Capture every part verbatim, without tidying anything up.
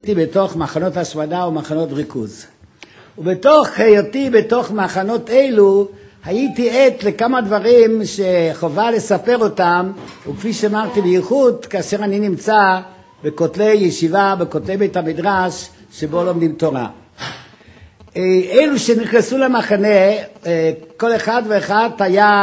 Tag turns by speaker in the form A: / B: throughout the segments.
A: הייתי בתוך מחנות השמדה ומחנות ריכוז. ובתוך היותי בתוך מחנות אלו, הייתי עד לכמה דברים שחובה לספר אותם, וכפי שאמרתי בייחוד, כאשר אני נמצא בכותלי ישיבה, בכותלי בית המדרש, שבו לומדים תורה. אלו שנכנסו למחנה, כל אחד ואחד היה,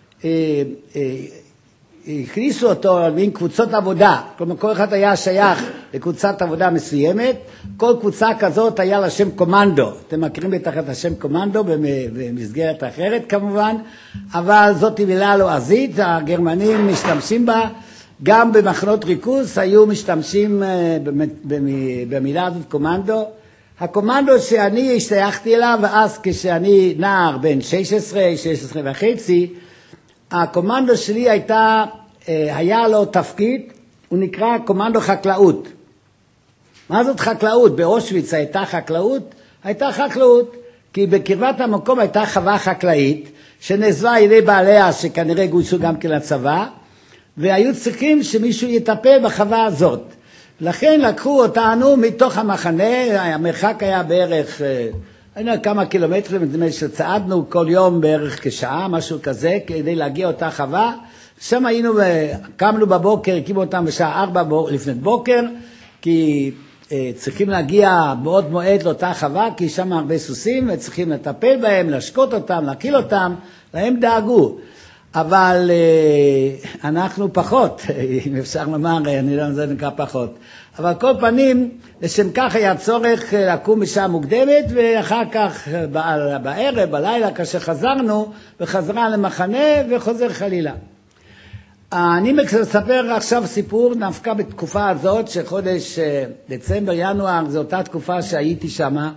A: הכניסו אותו על מין קבוצות עבודה, כלומר כל אחד היה שייך לקבוצת עבודה מסוימת, כל קבוצה כזאת היה לה שם קומנדו, אתם מכירים בטח את השם קומנדו במסגרת אחרת כמובן, אבל זאת מילה לועזית, הגרמנים משתמשים בה, גם במחנות ריכוז היו משתמשים במילה הזאת קומנדו. הקומנדו שאני השתייכתי אליו, ואז כשאני נער בן שש עשרה, שש עשרה וחצי, הקומנדו שלי הייתה, היה לו תפקיד, הוא נקרא קומנדו חקלאות. מה זאת חקלאות? באושוויץ הייתה חקלאות? הייתה חקלאות, כי בקרבת המקום הייתה חווה חקלאית, שנעזבה על ידי בעליה שכנראה גויסו גם כן לצבא, והיו צריכים שמישהו יטפל בחווה הזאת. לכן לקחו אותנו מתוך המחנה, המרחק היה בערך, אני יודע כמה קילומטרים, שצעדנו כל יום בערך כשעה, משהו כזה, כדי להגיע אותה חווה. שם היינו, קמנו בבוקר, הקימו אותם בשעה ארבע לפני בוקר, כי צריכים להגיע בעוד מועד לאותה חווה, כי שם הרבה סוסים, וצריכים לטפל בהם, להשקות אותם, להקיל אותם, להם דאגו. אבל אנחנו פחות, אם אפשר לומר, אני לא יודע, זה נקרא פחות. אבל כל פנים, לשם כך היה צורך לקום בשעה מוקדמת, ואחר כך בערב, בלילה, כאשר חזרנו, וחזרה למחנה וחוזר חלילה. אני מספר עכשיו סיפור דווקא בתקופה הזאת, שחודש דצמבר, ינואר, זו אותה תקופה שהייתי שמה.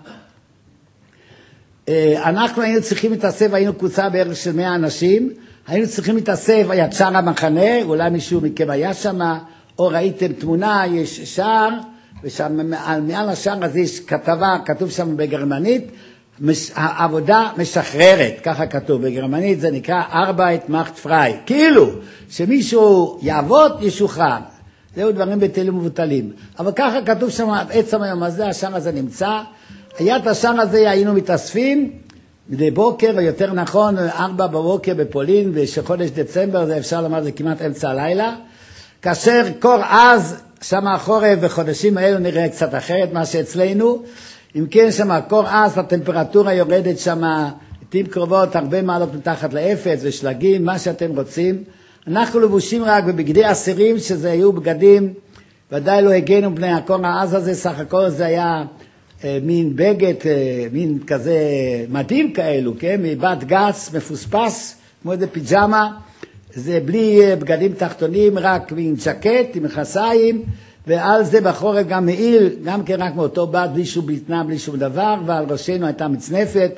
A: אנחנו היינו צריכים להתאסף, היינו קבוצה בערך של מאה אנשים, היינו צריכים להתאסף, היה שער המחנה, אולי מישהו מכם היה שמה, או ראיתם תמונה, יש שער, ומעל השער הזה יש כתבה, כתוב שם בגרמנית, העבודה משחררת, ככה כתוב בגרמנית, זה נקרא Arbeit macht frei, כאילו שמישהו יעבוד ישוחרר, זהו דברים בטלים ובוטלים, אבל ככה כתוב שם עצם היום הזה, השער הזה נמצא, היה את השער הזה, היינו מתאספים, מדי בוקר, או יותר נכון, ארבע בבוקר בפולין, ושחודש דצמבר, זה אפשר לומר, זה כמעט אמצע הלילה, כאשר קור אז, שם החורף בחודשים האלו נראה קצת אחרת מה שאצלנו, אם כן שם קור אז, הטמפרטורה יורדת שם, לעתים קרובות, הרבה מעלות מתחת לאפס, ושלגים, מה שאתם רוצים. אנחנו לבושים רק בבגדי אסירים, שזה היו בגדים, ודאי לא הגנו בני הקור העז הזה, סך הכל זה היה אה, מין בגד, אה, מין כזה מדהים כאלו, כן? מבד גס, מפוספס, כמו איזה פיג'מה, זה בלי בגדים תחתונים, רק עם ג'קט, עם מכנסיים, ועל זה בחורף גם מעיל, גם כן רק מאותו בד, בלי שום בטנה, בלי שום דבר, ועל ראשנו הייתה מצנפת.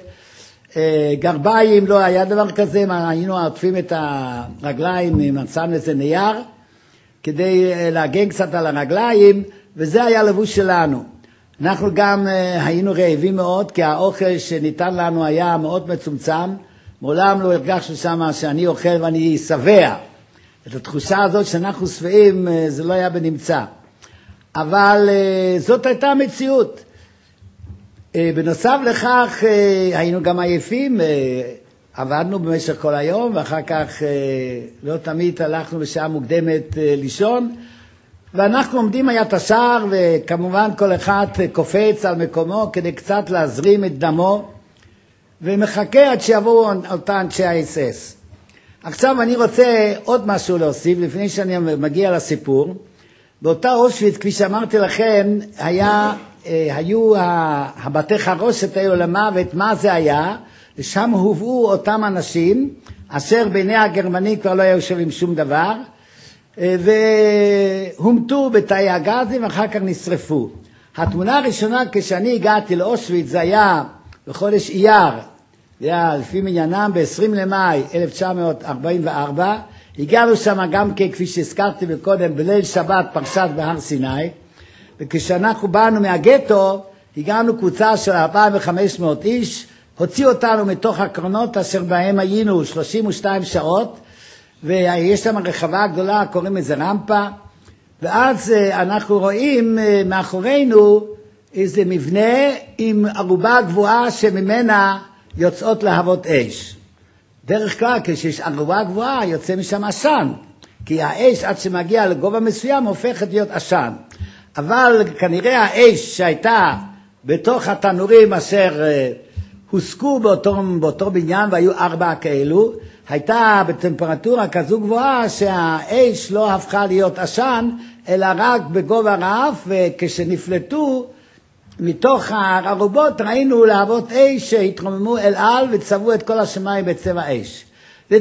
A: גרביים, לא היה דבר כזה, היינו עוטפים את הרגליים, מצאנו איזה נייר, כדי להגן קצת על הרגליים, וזה היה לבוש שלנו. אנחנו גם היינו רעבים מאוד, כי האוכל שניתן לנו היה מאוד מצומצם, מעולם לא הרגשנו שם שאני אוכל ואני שבע. את התחושה הזאת שאנחנו שבעים, זה לא היה בנמצא. אבל זאת הייתה המציאות. בנוסף לכך, היינו גם עייפים, עבדנו במשך כל היום, ואחר כך לא תמיד הלכנו בשעה מוקדמת לישון, ואנחנו עומדים היה את השער, וכמובן כל אחד קופץ על מקומו כדי קצת להזרים את דמו, ומחכה עד שיבואו אותה אנשי ה-אס אס. עכשיו אני רוצה עוד משהו להוסיף, לפני שאני מגיע לסיפור. באותה אושוויץ, כפי שאמרתי לכם, היה, היו הבתי חרושת האלו למוות, מה זה היה? ושם הובאו אותם אנשים, אשר בעיני הגרמנים כבר לא היו שווים שום דבר, והומתו בתאי הגזים ואחר כך נשרפו. התמונה הראשונה כשאני הגעתי לאושוויץ, זה היה בחודש אייר, זה היה לפי מניינם ב-עשרים למאי אלף תשע מאות ארבעים וארבע, הגענו שם גם כפי שהזכרתי בקודם, בליל שבת פרשת בהר סיני, וכשאנחנו באנו מהגטו, הגענו קבוצה של אלפיים וחמש מאות איש, הוציאו אותנו מתוך הקרונות אשר בהם היינו שלושים ושתיים שעות, ויש שם רחבה גדולה, קוראים איזה רמפה, ואז אנחנו רואים מאחורינו איזה מבנה עם ערובה גבוהה שממנה יוצאות להבות אש. דרך כלל כשיש ערובה גבוהה יוצא משם עשן, כי האש עד שמגיע לגובה מסוים הופכת להיות עשן. אבל כנראה האש שהייתה בתוך התנורים אשר הוסקו באותו, באותו בניין, והיו ארבע כאלו, הייתה בטמפרטורה כזו גבוהה שהאש לא הפכה להיות עשן, אלא רק בגובה רב, וכשנפלטו מתוך הערובות ראינו להבות אש שהתרוממו אל על וצבעו את כל השמיים בצבע אש. זו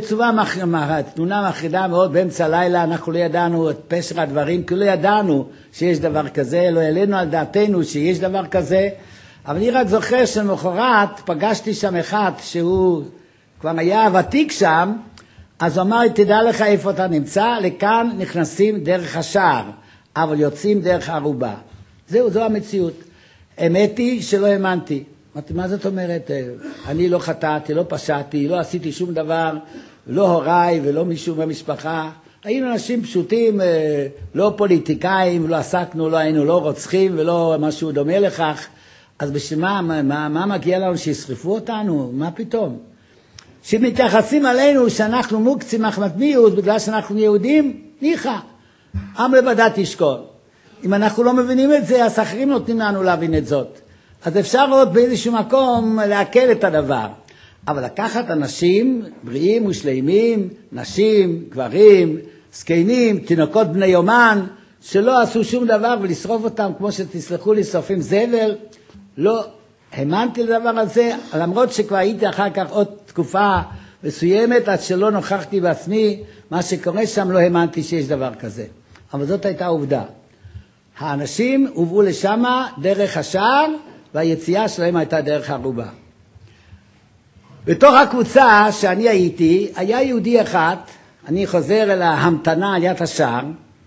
A: תמונה מחרידה מאוד. באמצע הלילה אנחנו לא ידענו את פשר הדברים, כי לא ידענו שיש דבר כזה, לא העלינו על דעתנו שיש דבר כזה. אבל אני רק זוכר שלמחרת פגשתי שם אחד שהוא כבר היה ותיק שם, אז הוא אמר לי, תדע לך איפה אתה נמצא, לכאן נכנסים דרך השער, אבל יוצאים דרך הערובה. זהו, זו המציאות. אמת היא שלא האמנתי. אמרתי, מה זאת אומרת? אני לא חטאתי, לא פשעתי, לא עשיתי שום דבר, לא הוריי ולא מישהו במשפחה. היינו אנשים פשוטים, לא פוליטיקאים, לא עסקנו, לא היינו לא רוצחים ולא משהו דומה לכך. אז בשביל מה, מה, מה מגיע לנו שישרפו אותנו? מה פתאום? שמתייחסים עלינו שאנחנו מוקצים אחמת מיעוט בגלל שאנחנו יהודים, ניחא, עם לבדת ישכון. אם אנחנו לא מבינים את זה, אז אחרים נותנים לנו להבין את זאת. אז אפשר עוד באיזשהו מקום להקל את הדבר. אבל לקחת אנשים בריאים ושלימים, נשים, גברים, זקנים, תינוקות בני יומן, שלא עשו שום דבר ולשרוף אותם כמו שתסלחו לי, שורפים זבל, לא האמנתי לדבר הזה, למרות שכבר הייתי אחר כך עוד תקופה מסוימת, עד שלא נוכחתי בעצמי, מה שקורה שם לא האמנתי שיש דבר כזה. אבל זאת הייתה עובדה. האנשים הובאו לשם דרך השער, והיציאה שלהם הייתה דרך הערובה. בתוך הקבוצה שאני הייתי, היה יהודי אחד, אני חוזר אל ההמתנה על יד השער,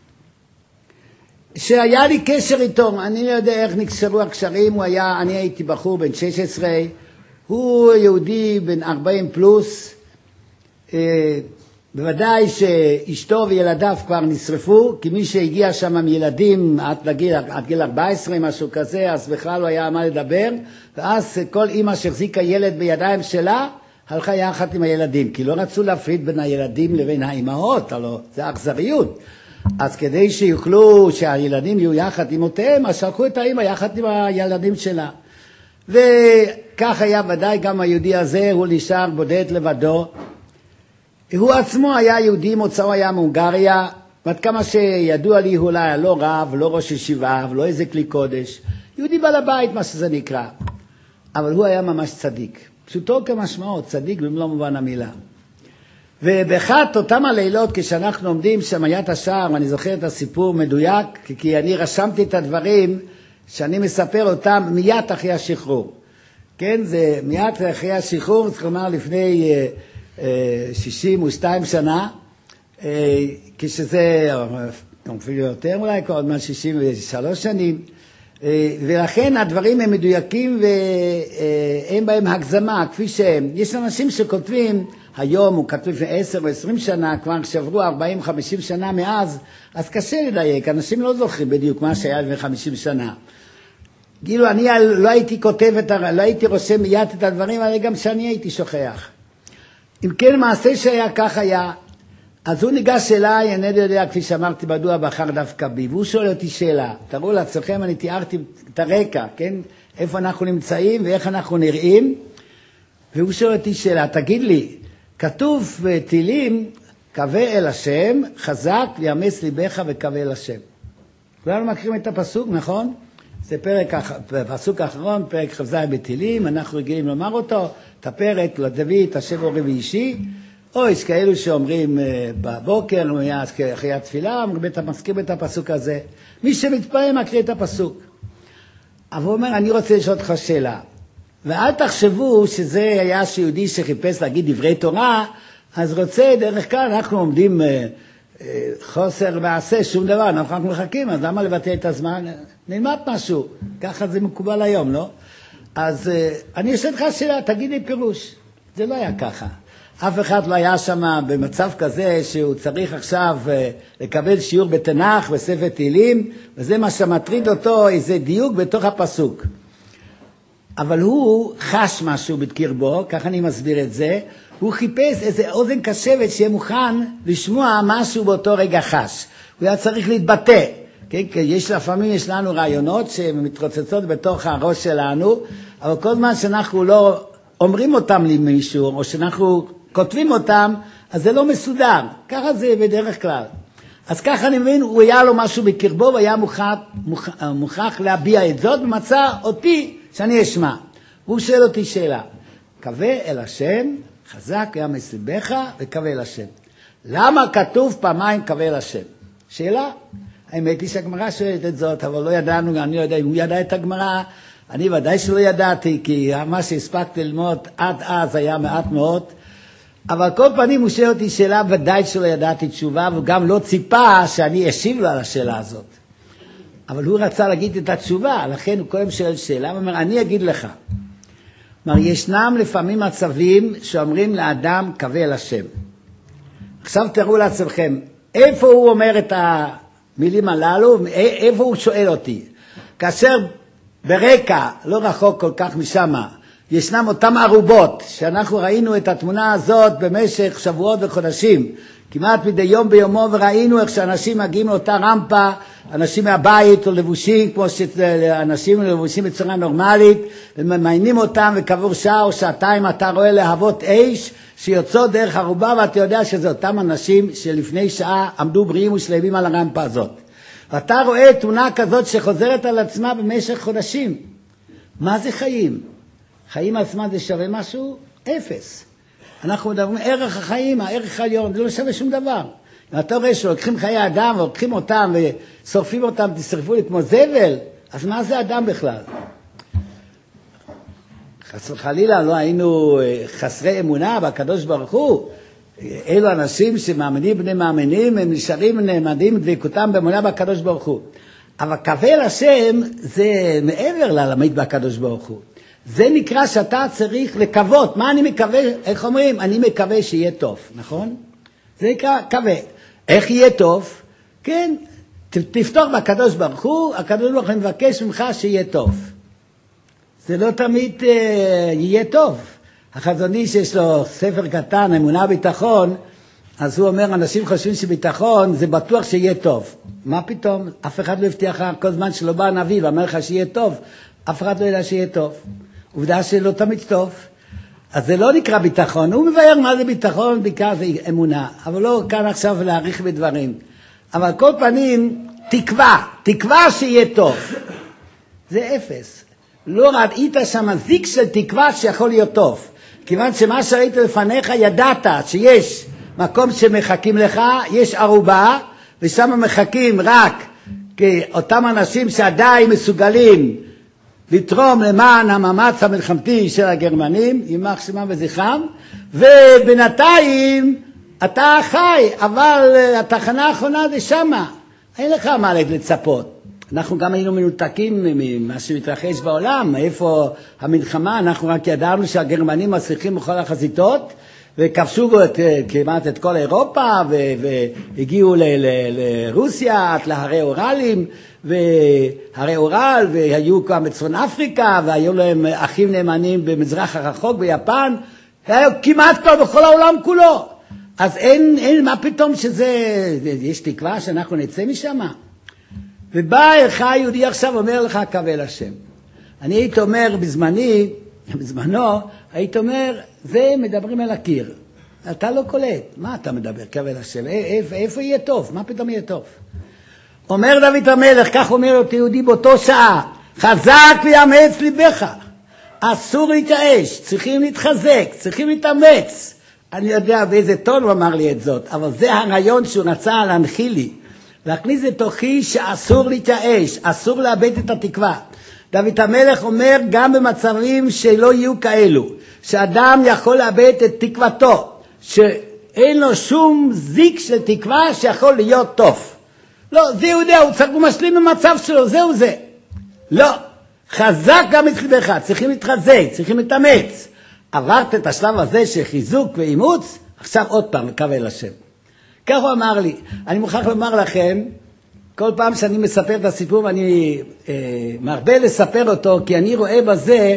A: שהיה לי קשר איתו, אני לא יודע איך נקשרו הקשרים, הוא היה, אני הייתי בחור בן שש עשרה, הוא יהודי בן ארבעים פלוס, אה, בוודאי שאשתו וילדיו כבר נשרפו, כי מי שהגיע שם מילדים עד לגיל, עד גיל ארבע עשרה, משהו כזה, אז בכלל לא היה מה לדבר, ואז כל אמא שהחזיקה ילד בידיים שלה, הלכה יחד עם הילדים, כי לא רצו להפריד בין הילדים לבין האימהות, הלוא זה אכזריות. אז כדי שיוכלו, שהילדים יהיו יחד עם אותם, אז שלחו את האמא יחד עם הילדים שלה. וכך היה ודאי גם היהודי הזה, הוא נשאר בודד לבדו. הוא עצמו היה יהודי, מוצאו היה מהונגריה, ועד כמה שידוע לי הוא היה לא רב, לא ראש ישיבה, ולא איזה כלי קודש. יהודי בעל הבית, מה שזה נקרא. אבל הוא היה ממש צדיק. פשוטו כמשמעו, צדיק במלוא מובן המילה. ובאחת אותם הלילות כשאנחנו עומדים שם יד השער, ואני זוכר את הסיפור מדויק, כי אני רשמתי את הדברים שאני מספר אותם מיד אחרי השחרור. כן, זה מיד אחרי השחרור, זאת אומרת לפני שישים ושתיים שנה, כשזה אפילו יותר אולי, עוד מעט שישים ושלוש שנים, ולכן הדברים הם מדויקים והם בהם הגזמה, כפי שהם. יש אנשים שכותבים, היום הוא כתוב לפני עשר או עשרים שנה, כבר שעברו ארבעים חמישים שנה מאז, אז קשה לדייק, אנשים לא זוכרים בדיוק מה שהיה לפני חמישים שנה. כאילו אני לא הייתי כותב, את, לא הייתי רושם מיד את הדברים, אבל גם שאני הייתי שוכח. אם כן, מעשה שהיה כך היה, אז הוא ניגש אליי, אני לא יודע, כפי שאמרתי, מדוע בחר דווקא בי, והוא שואל אותי שאלה, תראו לעצמכם, אני תיארתי את הרקע, כן? איפה אנחנו נמצאים ואיך אנחנו נראים, והוא שואל אותי שאלה, תגיד לי, כתוב בתהילים, קווה אל השם, חזק ויאמץ ליבך וקווה אל השם. כולנו מכירים את הפסוק, נכון? זה פרק, פסוק האחרון, פרק ח"ז בתהילים, אנחנו רגילים לומר אותו, את הפרק, לדוד, השם אורי ואישי, או יש כאלו שאומרים בבוקר, אחרי התפילה, מזכיר את הפסוק הזה. מי שמתפעל מקריא את הפסוק. אבל הוא אומר, אני רוצה לשאול אותך שאלה. ואל תחשבו שזה היה שיהודי שחיפש להגיד דברי תורה, אז רוצה, דרך כלל אנחנו עומדים חוסר ועשה, שום דבר, אנחנו מחכים, אז למה לבטא את הזמן? נלמד משהו, ככה זה מקובל היום, לא? אז אני אשאל לך שאלה, תגיד לי פירוש. זה לא היה ככה. אף אחד לא היה שם במצב כזה שהוא צריך עכשיו לקבל שיעור בתנ"ך בספר תהילים, וזה מה שמטריד אותו, איזה דיוק בתוך הפסוק. אבל הוא חש משהו בקרבו, ככה אני מסביר את זה, הוא חיפש איזה אוזן קשבת שיהיה מוכן לשמוע משהו באותו רגע חש. הוא היה צריך להתבטא. כן? כי יש לפעמים, יש לנו רעיונות שמתרוצצות בתוך הראש שלנו, אבל כל זמן שאנחנו לא אומרים אותם למישהו, או שאנחנו כותבים אותם, אז זה לא מסודר. ככה זה בדרך כלל. אז ככה אני מבין, הוא היה לו משהו בקרבו, והיה מוכרח, מוכרח להביע את זאת, ומצא אותי שאני אשמע. והוא שואל אותי שאלה, קווה אל השם, חזק היה מסביבך, וקווה אל השם. למה כתוב פעמיים קווה אל השם? שאלה. האמת היא שהגמרא שואלת את זאת, אבל לא ידענו, אני לא יודע אם הוא ידע את הגמרא, אני ודאי שלא ידעתי, כי מה שהספקתי ללמוד עד אז היה מעט מאוד, אבל כל פנים הוא שואל אותי שאלה, ודאי שלא ידעתי תשובה, וגם לא ציפה שאני אשיב לו על השאלה הזאת. אבל הוא רצה להגיד את התשובה, לכן הוא קודם שואל שאלה, הוא אומר, אני אגיד לך. אומר, ישנם לפעמים מצבים שאומרים לאדם, קווה אל השם. עכשיו תראו לעצמכם, איפה הוא אומר את המילים הללו, איפה הוא שואל אותי. כאשר ברקע, לא רחוק כל כך משם, ישנם אותם ערובות, שאנחנו ראינו את התמונה הזאת במשך שבועות וחודשים, כמעט מדי יום ביומו, וראינו איך שאנשים מגיעים לאותה רמפה, אנשים מהבית או לבושים, כמו שאנשים לבושים בצורה נורמלית, וממיינים אותם, וכעבור שעה או שעתיים אתה רואה להבות אש, שיוצאות דרך ערובה, ואתה יודע שזה אותם אנשים שלפני שעה עמדו בריאים ושלמים על הרמפה הזאת. ואתה רואה תמונה כזאת שחוזרת על עצמה במשך חודשים. מה זה חיים? חיים עצמם זה שווה משהו? אפס. אנחנו מדברים, ערך החיים, הערך העליון, זה לא שווה שום דבר. אם אתה רואה שלוקחים חיי אדם, ולוקחים אותם ושורפים אותם, תשרפו לי כמו זבל, אז מה זה אדם בכלל? חס וחלילה, לא היינו חסרי אמונה בקדוש ברוך הוא. אלו אנשים שמאמינים בני מאמינים, הם נשארים נעמדים דבקותם באמונה בקדוש ברוך הוא. אבל קווה אל השם זה מעבר ללמד בקדוש ברוך הוא. זה נקרא שאתה צריך לקוות. מה אני מקווה? איך אומרים? אני מקווה שיהיה טוב, נכון? זה נקרא קווה. איך יהיה טוב? כן, תפתור בקדוש ברוך הוא, הקדוש ברוך הוא מבקש ממך שיהיה טוב. זה לא תמיד uh, יהיה טוב. החזוני שיש לו ספר קטן, אמונה ביטחון, אז הוא אומר, אנשים חושבים שביטחון זה בטוח שיהיה טוב. מה פתאום? אף אחד לא הבטיח כל זמן שלא בא הנביא ואומר לך שיהיה טוב. אף אחד לא ידע שיהיה טוב. עובדה שלא תמיד טוב. אז זה לא נקרא ביטחון. הוא מבאר מה זה ביטחון, בעיקר זה אמונה. אבל לא כאן עכשיו להעריך בדברים. אבל כל פנים, תקווה. תקווה שיהיה טוב. זה אפס. לא ראית שם זיק של תקווה שיכול להיות טוב. כיוון שמה שראית לפניך ידעת שיש מקום שמחכים לך, יש ערובה, ושם מחכים רק אותם אנשים שעדיין מסוגלים לתרום למען המאמץ המלחמתי של הגרמנים, יימח שמם וזכרם, ובינתיים אתה חי, אבל התחנה האחרונה זה שמה. אין לך מה לצפות. אנחנו גם היינו מנותקים ממה שמתרחש בעולם, איפה המלחמה, אנחנו רק ידענו שהגרמנים מצליחים בכל החזיתות, וכבשו את, כמעט את כל אירופה, והגיעו ל- ל- לרוסיה, להרי אורלים, והרי אורל, והיו גם בצפון אפריקה, והיו להם אחים נאמנים במזרח הרחוק, ביפן, והיו כמעט כבר בכל העולם כולו. אז אין, אין, מה פתאום שזה, יש תקווה שאנחנו נצא משם? ובא אליך יהודי עכשיו אומר לך קווה אל השם. אני הייתי אומר בזמני, בזמנו, הייתי אומר, זה מדברים אל הקיר. אתה לא קולט. מה אתה מדבר קווה אל השם? איפה, איפה יהיה טוב? מה פתאום יהיה טוב? אומר דוד המלך, כך אומר אותו יהודי באותו שעה, חזק ויאמץ ליבך. אסור להתייאש, צריכים להתחזק, צריכים להתאמץ. אני יודע באיזה טון הוא אמר לי את זאת, אבל זה הרעיון שהוא רצה להנחיל לי. להכניס לתוכי שאסור להתייאש, אסור לאבד את התקווה. דוד המלך אומר גם במצבים שלא יהיו כאלו, שאדם יכול לאבד את תקוותו, שאין לו שום זיק של תקווה שיכול להיות טוב. לא, זה יודע, הוא צריך משלים במצב שלו, זהו זה. לא, חזק גם אצלך, צריכים להתחזק, צריכים להתאמץ. עברת את השלב הזה של חיזוק ואימוץ, עכשיו עוד פעם, מקבל השם. כך הוא אמר לי. אני מוכרח לומר לכם, כל פעם שאני מספר את הסיפור, אני אה, מרבה לספר אותו, כי אני רואה בזה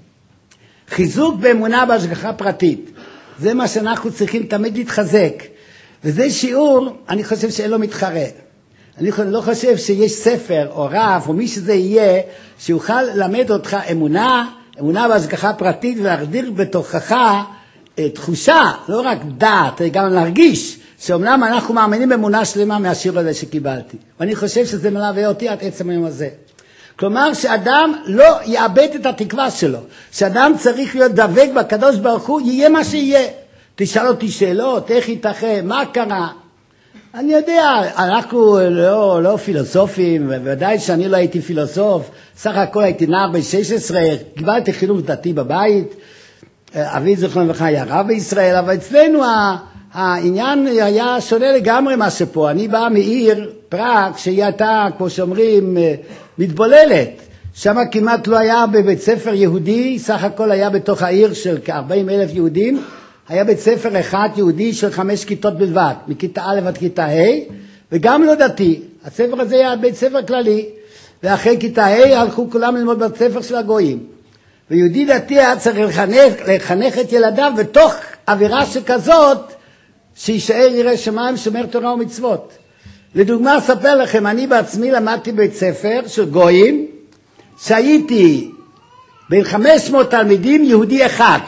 A: חיזוק באמונה בהשגחה פרטית. זה מה שאנחנו צריכים תמיד להתחזק. וזה שיעור, אני חושב שאין לו מתחרה. אני לא חושב שיש ספר או רב או מי שזה יהיה, שיוכל ללמד אותך אמונה, אמונה בהשגחה פרטית, ולהחדיר בתוכך אה, תחושה, לא רק דעת, גם להרגיש, שאומנם אנחנו מאמינים באמונה שלמה מהשיעור הזה שקיבלתי. ואני חושב שזה מלווה אותי עד עצם היום הזה. כלומר, שאדם לא יאבד את התקווה שלו. שאדם צריך להיות דבק בקדוש ברוך הוא, יהיה מה שיהיה. תשאל אותי שאלות, איך ייתכן, מה קרה? אני יודע, אנחנו לא, לא פילוסופים, ובוודאי שאני לא הייתי פילוסוף. סך הכל הייתי נער ב-שש עשרה, קיבלתי חינוך דתי בבית. אבי זכרונו לברכה היה רב בישראל, אבל אצלנו ה... העניין היה שונה לגמרי מה שפה. אני בא מעיר פראג שהיא הייתה, כמו שאומרים, מתבוללת. שם כמעט לא היה בבית ספר יהודי, סך הכל היה בתוך העיר של כ-ארבעים אלף יהודים, היה בית ספר אחד יהודי של חמש כיתות בלבד, מכיתה א' עד כיתה ה', וגם לא דתי. הספר הזה היה בית ספר כללי, ואחרי כיתה ה' הלכו כולם ללמוד בית ספר של הגויים. ויהודי דתי היה צריך לחנך, לחנך את ילדיו בתוך אווירה שכזאת, שישאר ירא שמיים, שומר תורה ומצוות. לדוגמה, אספר לכם, אני בעצמי למדתי בית ספר של גויים, שהייתי בין חמש מאות תלמידים יהודי אחד,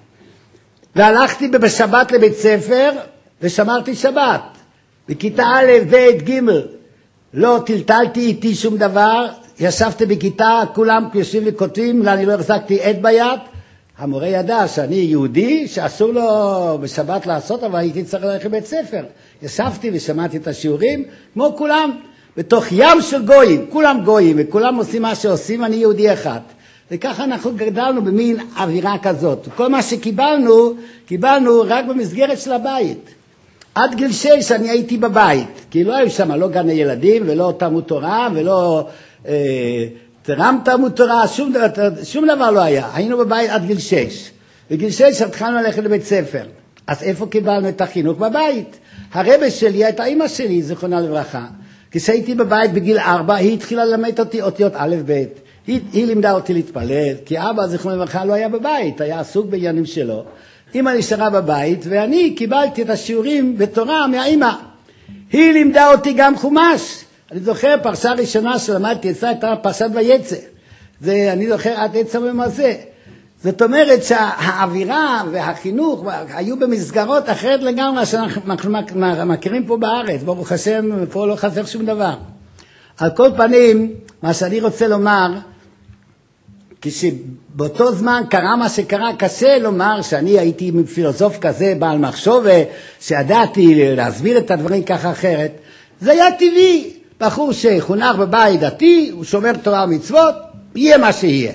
A: והלכתי בשבת לבית ספר ושמרתי שבת. בכיתה א', ב', ג', לא טלטלתי איתי שום דבר, ישבתי בכיתה, כולם יושבים לי כותבים, אני לא החזקתי עט ביד, המורה ידע שאני יהודי, שאסור לו בשבת לעשות, אבל הייתי צריך ללכת לבית ספר. ישבתי ושמעתי את השיעורים, כמו כולם, בתוך ים של גויים, כולם גויים, וכולם עושים מה שעושים, אני יהודי אחד. וככה אנחנו גדלנו במין אווירה כזאת. כל מה שקיבלנו, קיבלנו רק במסגרת של הבית. עד גיל שש אני הייתי בבית, כי לא היו שם לא גני ילדים, ולא תלמוד תורה, ולא... אה, תרם תלמוד תורה, שום, שום דבר לא היה. היינו בבית עד גיל שש. בגיל שש התחלנו ללכת לבית ספר. אז איפה קיבלנו את החינוך? בבית. הרבה שלי הייתה אמא שלי, זכרונה לברכה. כשהייתי בבית בגיל ארבע, היא התחילה ללמד אותי אותיות א' ב'. היא, היא לימדה אותי להתפלל, כי אבא, זכרונה לברכה, לא היה בבית, היה עסוק בעניינים שלו. אמא נשארה בבית, ואני קיבלתי את השיעורים בתורה מהאמא. היא לימדה אותי גם חומש. אני זוכר פרשה ראשונה שלמדתי, אצלה הייתה פרשת ויצא. זה, אני זוכר עד עצם היום הזה. זאת אומרת שהאווירה והחינוך היו במסגרות אחרת לגמרי שאנחנו מכירים פה בארץ. ברוך השם, פה לא חסר שום דבר. על כל פנים, מה שאני רוצה לומר, כשבאותו זמן קרה מה שקרה, קשה לומר שאני הייתי פילוסוף כזה, בעל מחשוב, שידעתי להסביר את הדברים ככה אחרת. זה היה טבעי. בחור שחונך בבית דתי, הוא שומר תורה ומצוות, יהיה מה שיהיה.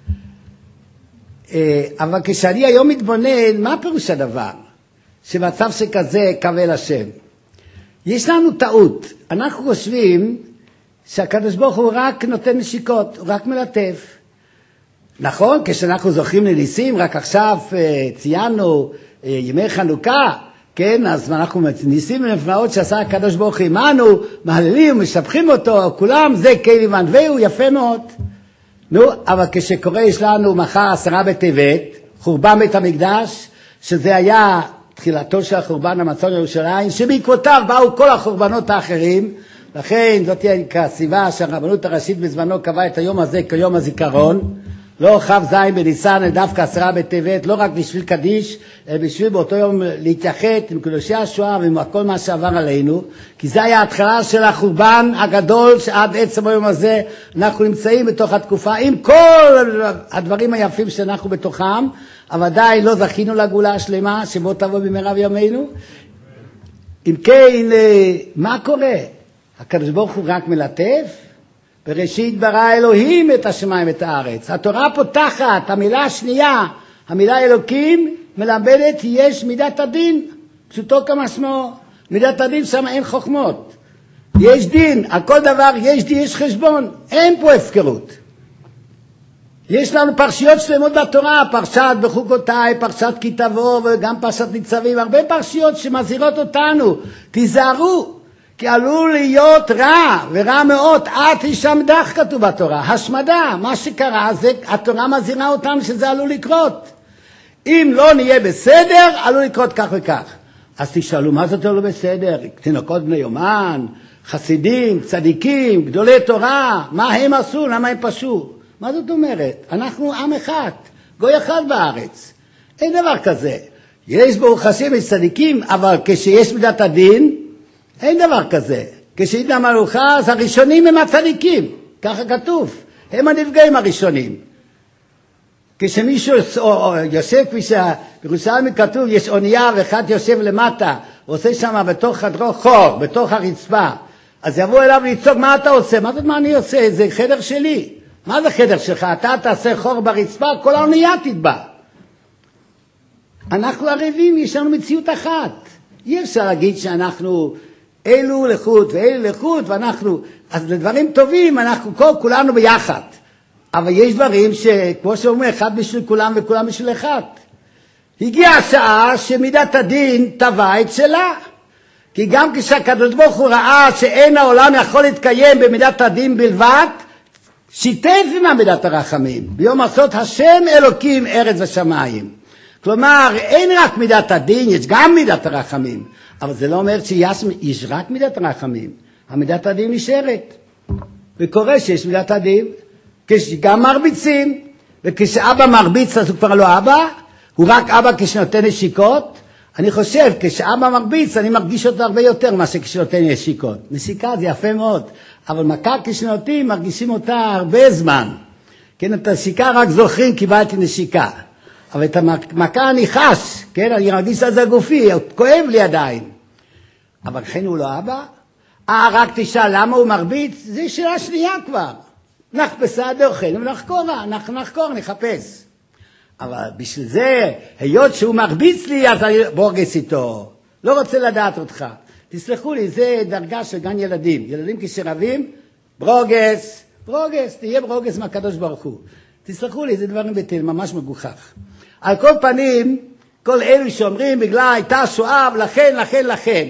A: אבל כשאני היום מתבונן, מה פירוש הדבר? שמצב שכזה קבל השם. יש לנו טעות. אנחנו חושבים שהקדוש ברוך הוא רק נותן נשיקות, הוא רק מלטף. נכון, כשאנחנו זוכים לניסים, רק עכשיו ציינו ימי חנוכה, כן, אז אנחנו ניסים ונפלאות שעשה הקדוש ברוך הוא עמנו, מהללים ומשבחים אותו, כולם זה קיילי וענווהו, יפה מאוד. נו, אבל כשקורה יש לנו מחר עשרה בטבת, חורבן בית המקדש, שזה היה תחילתו של החורבן המצון ירושלים, שבעקבותיו באו כל החורבנות האחרים, לכן זאת תהיה הסיבה שהרבנות הראשית בזמנו קבעה את היום הזה כיום הזיכרון, לא חב זין בניסן, דווקא עשרה בטבת, לא רק בשביל קדיש, בשביל באותו יום להתייחד עם קדושי השואה ועם כל מה שעבר עלינו, כי זה היה ההתחלה של החורבן הגדול, שעד עצם היום הזה אנחנו נמצאים בתוך התקופה, עם כל הדברים היפים שאנחנו בתוכם, אבל די לא זכינו לגאולה השלמה, שבו תבוא במהרה בימינו. אם כן, מה קורה? הקדוש ברוך הוא רק מלטף? בראשית ברא אלוהים את השמיים ואת הארץ. התורה פותחת, המילה השנייה, המילה אלוקים, מלמדת יש מידת הדין, פשוטו כמשמעו. מידת הדין שם אין חוכמות. יש דין, על כל דבר יש דין, יש חשבון, אין פה הפקרות. יש לנו פרשיות שלמות בתורה, פרשת בחוקותיי, פרשת כי תבוא וגם פרשת ניצבים, הרבה פרשיות שמזהירות אותנו, תיזהרו, כי עלול להיות רע ורע מאוד, את הישמדך כתוב בתורה, השמדה, מה שקרה זה, התורה מזהירה אותנו שזה עלול לקרות, אם לא נהיה בסדר עלול לקרות כך וכך, אז תשאלו מה זאת לא בסדר, תינוקות בני יומן, חסידים, צדיקים, גדולי תורה, מה הם עשו, למה הם פשעו? מה זאת אומרת? אנחנו עם אחד, גוי אחד בארץ. אין דבר כזה. יש ברוך השם יש צדיקים, אבל כשיש מידת הדין, אין דבר כזה. כשיש המלוכה, אז הראשונים הם הצדיקים. ככה כתוב. הם הנפגעים הראשונים. כשמישהו יושב, כפי שבירושלים כתוב, יש אונייה ואחד יושב למטה, ועושה שם בתוך חדרו חור, בתוך הרצפה. אז יבוא אליו לצעוק, מה אתה עושה? מה זאת מה אני עושה? זה חדר שלי. מה זה חדר שלך? אתה תעשה חור ברצפה, כל האונייה תטבע. אנחנו ערבים, יש לנו מציאות אחת. אי אפשר להגיד שאנחנו אלו לחוט ואלו לחוט, ואנחנו, אז לדברים טובים אנחנו כל, כולנו ביחד. אבל יש דברים שכמו שאומרים, אחד בשביל כולם וכולם בשביל אחד. הגיעה השעה שמידת הדין טבע את שלה. כי גם כשהקדוש ברוך הוא ראה שאין העולם יכול להתקיים במידת הדין בלבד, שיתף עם מידת הרחמים. ביום עשות השם אלוקים ארץ ושמיים. כלומר, אין רק מידת הדין, יש גם מידת הרחמים. אבל זה לא אומר שיש רק מידת הרחמים. המידת הדין נשארת. וקורה שיש מידת הדין, כשגם מרביצים, וכשאבא מרביץ אז הוא כבר לא אבא, הוא רק אבא כשנותן נשיקות. אני חושב, כשאבא מרביץ, אני מרגיש אותו הרבה יותר ממה שכשנותן נשיקות. נשיקה זה יפה מאוד, אבל מכה כשנותנים, מרגישים אותה הרבה זמן. כן, את הנשיקה רק זוכרים, קיבלתי נשיקה. אבל את המכה אני חש, כן, אני מרגיש על זה גופי, כואב לי עדיין. אבל כן הוא לא אבא? אה, רק תשאל למה הוא מרביץ? זה שאלה שנייה כבר. נחפשה דרכנו ונחקור, אנחנו נחקור, נחפש. אבל בשביל זה, היות שהוא מרביץ לי, אז אני בורגס איתו. לא רוצה לדעת אותך. תסלחו לי, זה דרגה של גן ילדים. ילדים כשרבים, ברוגס, ברוגס, תהיה ברוגס מהקדוש ברוך הוא. תסלחו לי, זה דברים בטל, ממש מגוחך. על כל פנים, כל אלו שאומרים, בגלל הייתה שואה, לכן, לכן, לכן.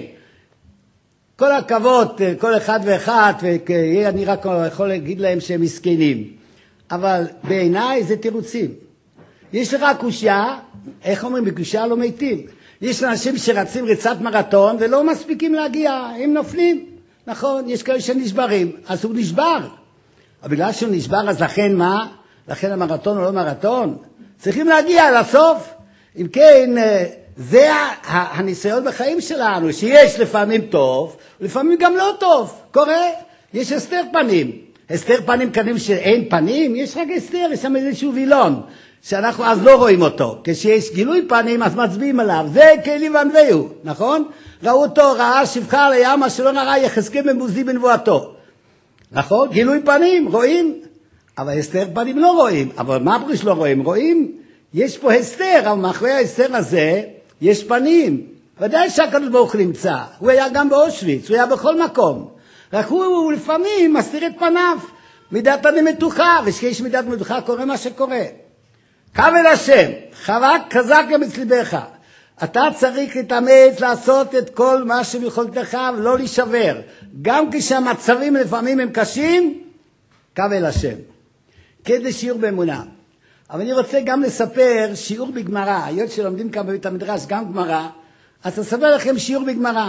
A: כל הכבוד, כל אחד ואחד, ואני רק יכול להגיד להם שהם מסכנים. אבל בעיניי זה תירוצים. יש לך קושיה, איך אומרים, בקושיה לא מתים. יש אנשים שרצים ריצת מרתון ולא מספיקים להגיע, הם נופלים. נכון, יש כאלה שנשברים, אז הוא נשבר. אבל בגלל שהוא נשבר, אז לכן מה? לכן המרתון הוא לא מרתון. צריכים להגיע לסוף. אם כן, זה הניסיון בחיים שלנו, שיש לפעמים טוב, ולפעמים גם לא טוב. קורה, יש הסתר פנים. הסתר פנים כנים שאין פנים, יש רק הסתר, יש שם איזשהו וילון. שאנחנו אז לא רואים אותו. כשיש גילוי פנים, אז מצביעים עליו. זה כאלי וענווהו, נכון? ראו אותו, ראה שפחה על הים, מה שלא נראה יחזקאל מבוזי בנבואתו. נכון? גילוי פנים, רואים. אבל הסתר פנים לא רואים. אבל מה פריש לא רואים? רואים, יש פה הסתר, אבל מאחורי ההסתר הזה, יש פנים. ודאי שהקדוש ברוך הוא נמצא. הוא היה גם באושוויץ, הוא היה בכל מקום. רק הוא לפעמים מסתיר את פניו. מידת הדין מתוחה, וכשיש מידת מתוחה קורה מה שקורה. קבל השם, חזק חזק גם אצלבך. אתה צריך להתאמץ לעשות את כל מה שביכולתך ולא להישבר. גם כשהמצבים לפעמים הם קשים, קבל השם. כדי שיעור באמונה. אבל אני רוצה גם לספר שיעור בגמרא. היות שלומדים כאן בבית המדרש גם גמרא, אז אספר לכם שיעור בגמרא.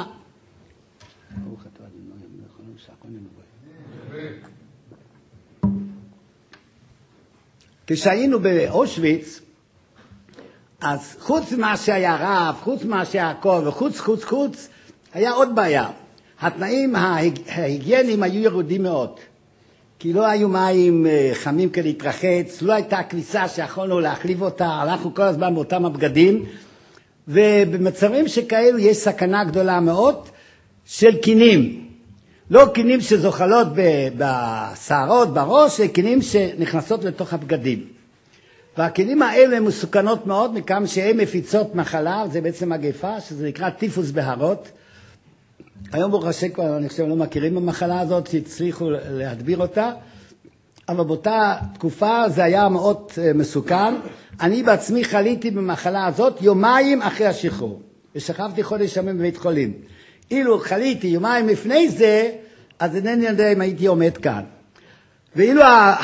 A: כשהיינו באושוויץ, אז חוץ מה שהיה רב, חוץ מה שהיה הכל, וחוץ חוץ חוץ, היה עוד בעיה. התנאים ההיגייניים היו ירודים מאוד. כי לא היו מים חמים כדי להתרחץ, לא הייתה כניסה שיכולנו להחליף אותה, הלכנו כל הזמן באותם הבגדים, ובמצבים שכאלו יש סכנה גדולה מאוד של קינים. לא קינים שזוחלות בשערות, בראש, זה קינים שנכנסות לתוך הבגדים. והקינים האלה מסוכנות מאוד, מכמה שהן מפיצות מחלה, זה בעצם מגפה, שזה נקרא טיפוס בהרות. היום ברוך השם כבר, אני חושב, לא מכירים במחלה הזאת, שהצליחו להדביר אותה, אבל באותה תקופה זה היה מאוד מסוכן. אני בעצמי חליתי במחלה הזאת יומיים אחרי השחרור, ושכבתי חודש ימים בבית חולים. אילו חליתי יומיים לפני זה, אז אינני יודע אם הייתי עומד כאן. ואילו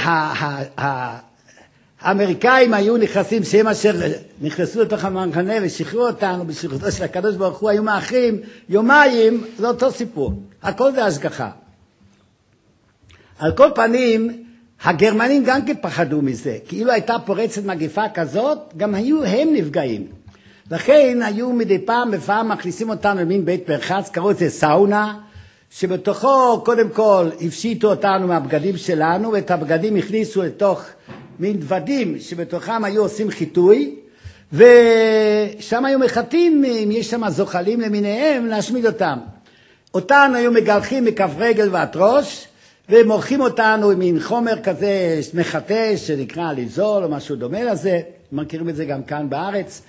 A: האמריקאים היו נכנסים, שהם אשר נכנסו לתוך המחנה ושחררו אותנו בשחרורתו של הקדוש ברוך הוא, היו מאחרים יומיים, זה אותו סיפור. הכל זה השגחה. על כל פנים, הגרמנים גם כן פחדו מזה, כי אילו הייתה פורצת מגיפה כזאת, גם היו הם נפגעים. לכן היו מדי פעם בפעם מכניסים אותנו למין בית מרחץ, קראו את זה סאונה, שבתוכו קודם כל הפשיטו אותנו מהבגדים שלנו, ואת הבגדים הכניסו לתוך מין דוודים שבתוכם היו עושים חיטוי, ושם היו מחטאים, אם יש שם זוחלים למיניהם, להשמיד אותם. אותן היו מגלחים מכף רגל ועד ראש, ומורחים אותנו עם מין חומר כזה מחטא שנקרא ליזול או משהו דומה לזה, מכירים את זה גם כאן בארץ,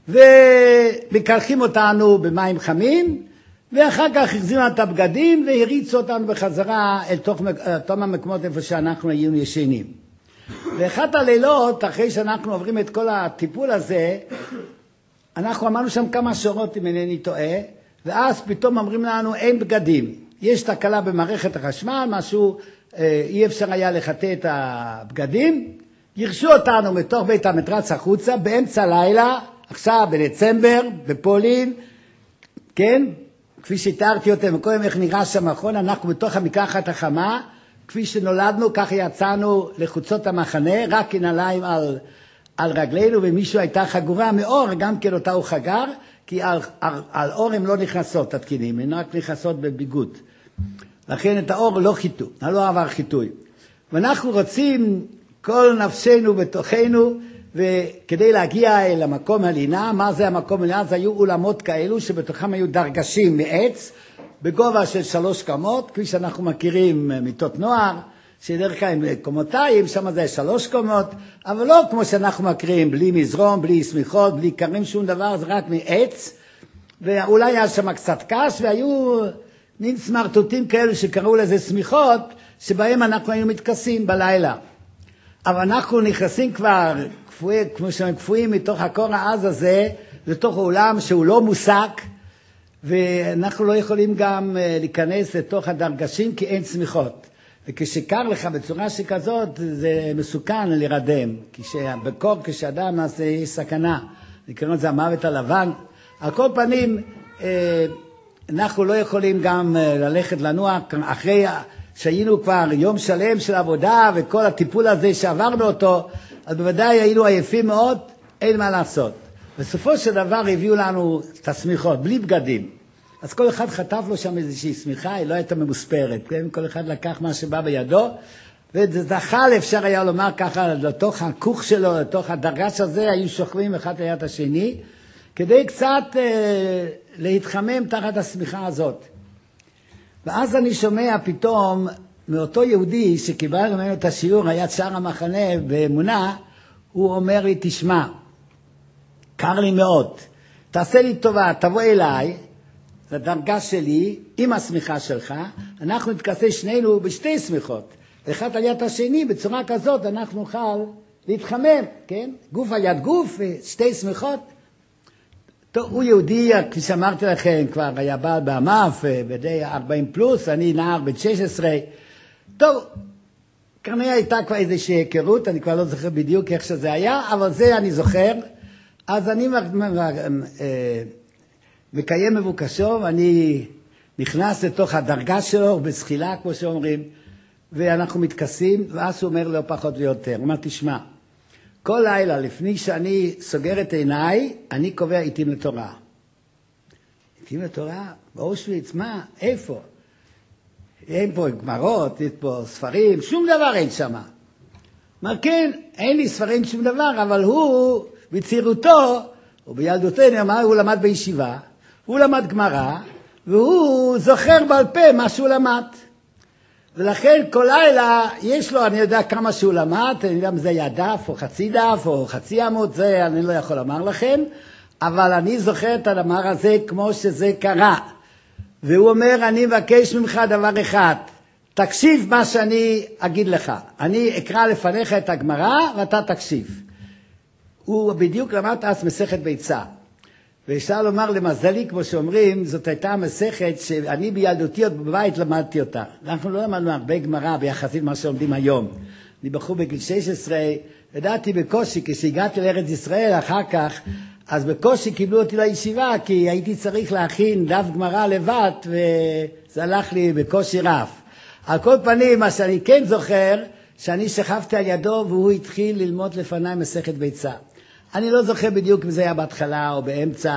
A: ומקלחים אותנו במים חמים, ואחר כך החזירו את הבגדים והריצו אותנו בחזרה אל תוך אותם המקומות איפה שאנחנו היינו ישנים. ואחת הלילות, אחרי שאנחנו עוברים את כל הטיפול הזה, אנחנו אמרנו שם כמה שורות אם אינני טועה, ואז פתאום אומרים לנו אין בגדים. יש תקלה במערכת החשמל, משהו, אי אפשר היה לחטא את הבגדים, ירשו אותנו מתוך בית המטרץ החוצה באמצע לילה, עכשיו בדצמבר, בפולין, כן? כפי שתיארתי אותם, קודם איך נראה שם האחרון, אנחנו בתוך המקלחת החמה, כפי שנולדנו, כך יצאנו לחוצות המחנה, רק עם נעליים על, על רגלינו, ומישהו הייתה חגורה מאור, גם כן אותה הוא חגר, כי על, על, על אור הם לא נכנסות, התקינים, הן רק נכנסות בביגוד. לכן את האור לא חיתו, לא עבר חיתוי. ואנחנו רוצים כל נפשנו בתוכנו, וכדי להגיע אל המקום הלינה, מה זה המקום הלינה? זה היו אולמות כאלו שבתוכם היו דרגשים מעץ, בגובה של שלוש קומות, כפי שאנחנו מכירים מיטות נוער, שדרך כלל עם קומותיים, שם זה שלוש קומות, אבל לא כמו שאנחנו מכירים, בלי מזרום, בלי סמיכות, בלי קרים, שום דבר, זה רק מעץ, ואולי היה שם קצת קש, והיו מין סמרטוטים כאלו שקראו לזה סמיכות, שבהם אנחנו היינו מתכסים בלילה. אבל אנחנו נכנסים כבר, כפוי, כמו שהם כפויים מתוך הקור העז הזה, לתוך העולם שהוא לא מוסק, ואנחנו לא יכולים גם להיכנס לתוך הדרגשים כי אין סמיכות. וכשקר לך בצורה שכזאת, זה מסוכן לרדם. כשבקור, כשאדם, אז יש סכנה. נקרא את זה המוות הלבן. על כל פנים, אנחנו לא יכולים גם ללכת לנוע אחרי שהיינו כבר יום שלם של עבודה וכל הטיפול הזה שעברנו אותו, אז בוודאי היינו עייפים מאוד, אין מה לעשות. בסופו של דבר הביאו לנו את הסמיכות, בלי בגדים. אז כל אחד חטף לו שם איזושהי סמיכה, היא לא הייתה ממוספרת, כן? כל אחד לקח מה שבא בידו, ודחל אפשר היה לומר ככה, לתוך הכוך שלו, לתוך הדרגש הזה, היו שוכבים אחד ליד השני, כדי קצת אה, להתחמם תחת הסמיכה הזאת. ואז אני שומע פתאום מאותו יהודי שקיבל ממנו את השיעור, היה שער המחנה באמונה, הוא אומר לי, תשמע, קר לי מאוד, תעשה לי טובה, תבוא אליי, לדרגה שלי, עם הסמיכה שלך, אנחנו נתכסה שנינו בשתי סמיכות, אחד על יד השני, בצורה כזאת אנחנו נוכל להתחמם, כן? גוף על יד גוף, שתי סמיכות. טוב, הוא יהודי, כפי שאמרתי לכם, כבר היה בעל בעמף, בדי ארבעים פלוס, אני נער בן שש עשרה. טוב, כנראה הייתה כבר איזושהי היכרות, אני כבר לא זוכר בדיוק איך שזה היה, אבל זה אני זוכר. אז אני מקיים מבוקשו, ואני נכנס לתוך הדרגה שלו, בסחילה, כמו שאומרים, ואנחנו מתכסים, ואז הוא אומר לו פחות ויותר. הוא אומר, תשמע, כל לילה לפני שאני סוגר את עיניי, אני קובע עיתים לתורה. עיתים לתורה? באושוויץ, מה? איפה? אין פה גמרות, יש פה ספרים, שום דבר אין שם. מה כן, אין לי ספרים שום דבר, אבל הוא, בצעירותו, או בילדותו, הוא למד בישיבה, הוא למד גמרא, והוא זוכר בעל פה מה שהוא למד. ולכן כל לילה יש לו, אני יודע כמה שהוא למד, אני יודע אם זה היה דף או חצי דף או חצי עמוד, זה אני לא יכול לומר לכם, אבל אני זוכר את הדבר הזה כמו שזה קרה. והוא אומר, אני מבקש ממך דבר אחד, תקשיב מה שאני אגיד לך. אני אקרא לפניך את הגמרא ואתה תקשיב. הוא בדיוק למד אז מסכת ביצה. ואפשר לומר למזלי, כמו שאומרים, זאת הייתה מסכת שאני בילדותי עוד בבית למדתי אותה. אנחנו לא למדנו הרבה גמרא ביחסית מה שלומדים היום. אני בחור בגיל שש עשרה, ידעתי בקושי, כשהגעתי לארץ ישראל אחר כך, אז בקושי קיבלו אותי לישיבה, כי הייתי צריך להכין דף גמרא לבד, וזה הלך לי בקושי רב. על כל פנים, מה שאני כן זוכר, שאני שכבתי על ידו, והוא התחיל ללמוד לפניי מסכת ביצה. אני לא זוכר בדיוק אם זה היה בהתחלה או באמצע,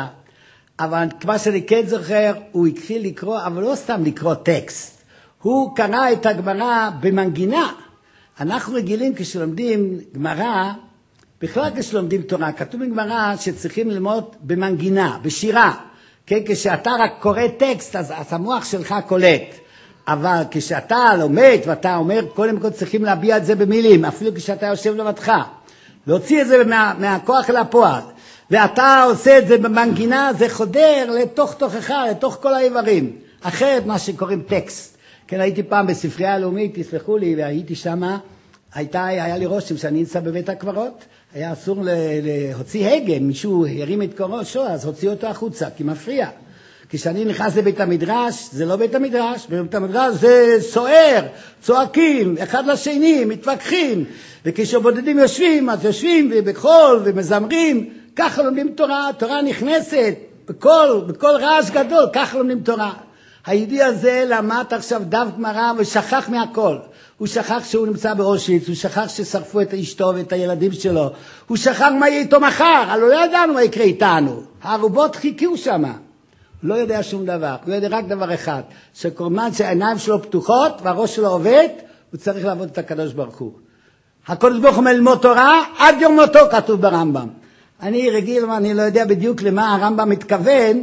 A: אבל כמו שאני כן זוכר, הוא התחיל לקרוא, אבל לא סתם לקרוא טקסט. הוא קרא את הגמרא במנגינה. אנחנו רגילים כשלומדים גמרא, בכלל כשלומדים תורה, כתוב בגמרא שצריכים ללמוד במנגינה, בשירה. כן, כשאתה רק קורא טקסט, אז, אז המוח שלך קולט. אבל כשאתה לומד ואתה אומר, קודם כל צריכים להביע את זה במילים, אפילו כשאתה יושב לבדך. להוציא את זה מה, מהכוח אל הפועל. ואתה עושה את זה במנגינה, זה חודר לתוך תוכך, לתוך כל האיברים. אחרת מה שקוראים טקסט. כן, הייתי פעם בספרייה הלאומית, תסלחו לי, והייתי שמה, הייתה, היה לי רושם שאני נמצא בבית הקברות, היה אסור להוציא הגה, מישהו הרים את ראשו, אז הוציא אותו החוצה, כי מפריע. כשאני נכנס לבית המדרש, זה לא בית המדרש, בבית המדרש זה סוער, צועקים, אחד לשני, מתווכחים, וכשבודדים יושבים, אז יושבים ובקול ומזמרים, ככה לומדים תורה, תורה נכנסת, בקול, בקול רעש גדול, ככה לומדים תורה. היהודי הזה למד עכשיו דף גמרא ושכח מהכל. הוא שכח שהוא נמצא באושוויץ, הוא שכח ששרפו את אשתו ואת הילדים שלו, הוא שכח מה יהיה איתו מחר, אבל לא ידענו מה יקרה איתנו. הערובות חיכו שם. הוא לא יודע שום דבר, הוא יודע רק דבר אחד, שקורמן שהעיניים שלו פתוחות והראש שלו עובד, הוא צריך לעבוד את הקדוש ברוך הוא. הקדוש ברוך הוא מלמוד תורה, עד יום מותו כתוב ברמב"ם. אני רגיל, אני לא יודע בדיוק למה הרמב"ם מתכוון,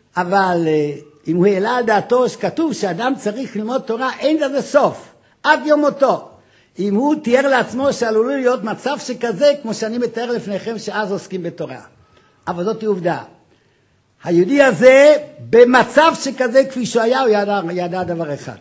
A: אבל אם הוא העלה על דעתו שכתוב שאדם צריך ללמוד תורה, אין לזה סוף, עד יום מותו. אם הוא תיאר לעצמו שעלול להיות מצב שכזה, כמו שאני מתאר לפניכם שאז עוסקים בתורה. אבל זאת היא עובדה. היהודי הזה, במצב שכזה כפי שהוא היה, הוא ידע, ידע דבר אחד.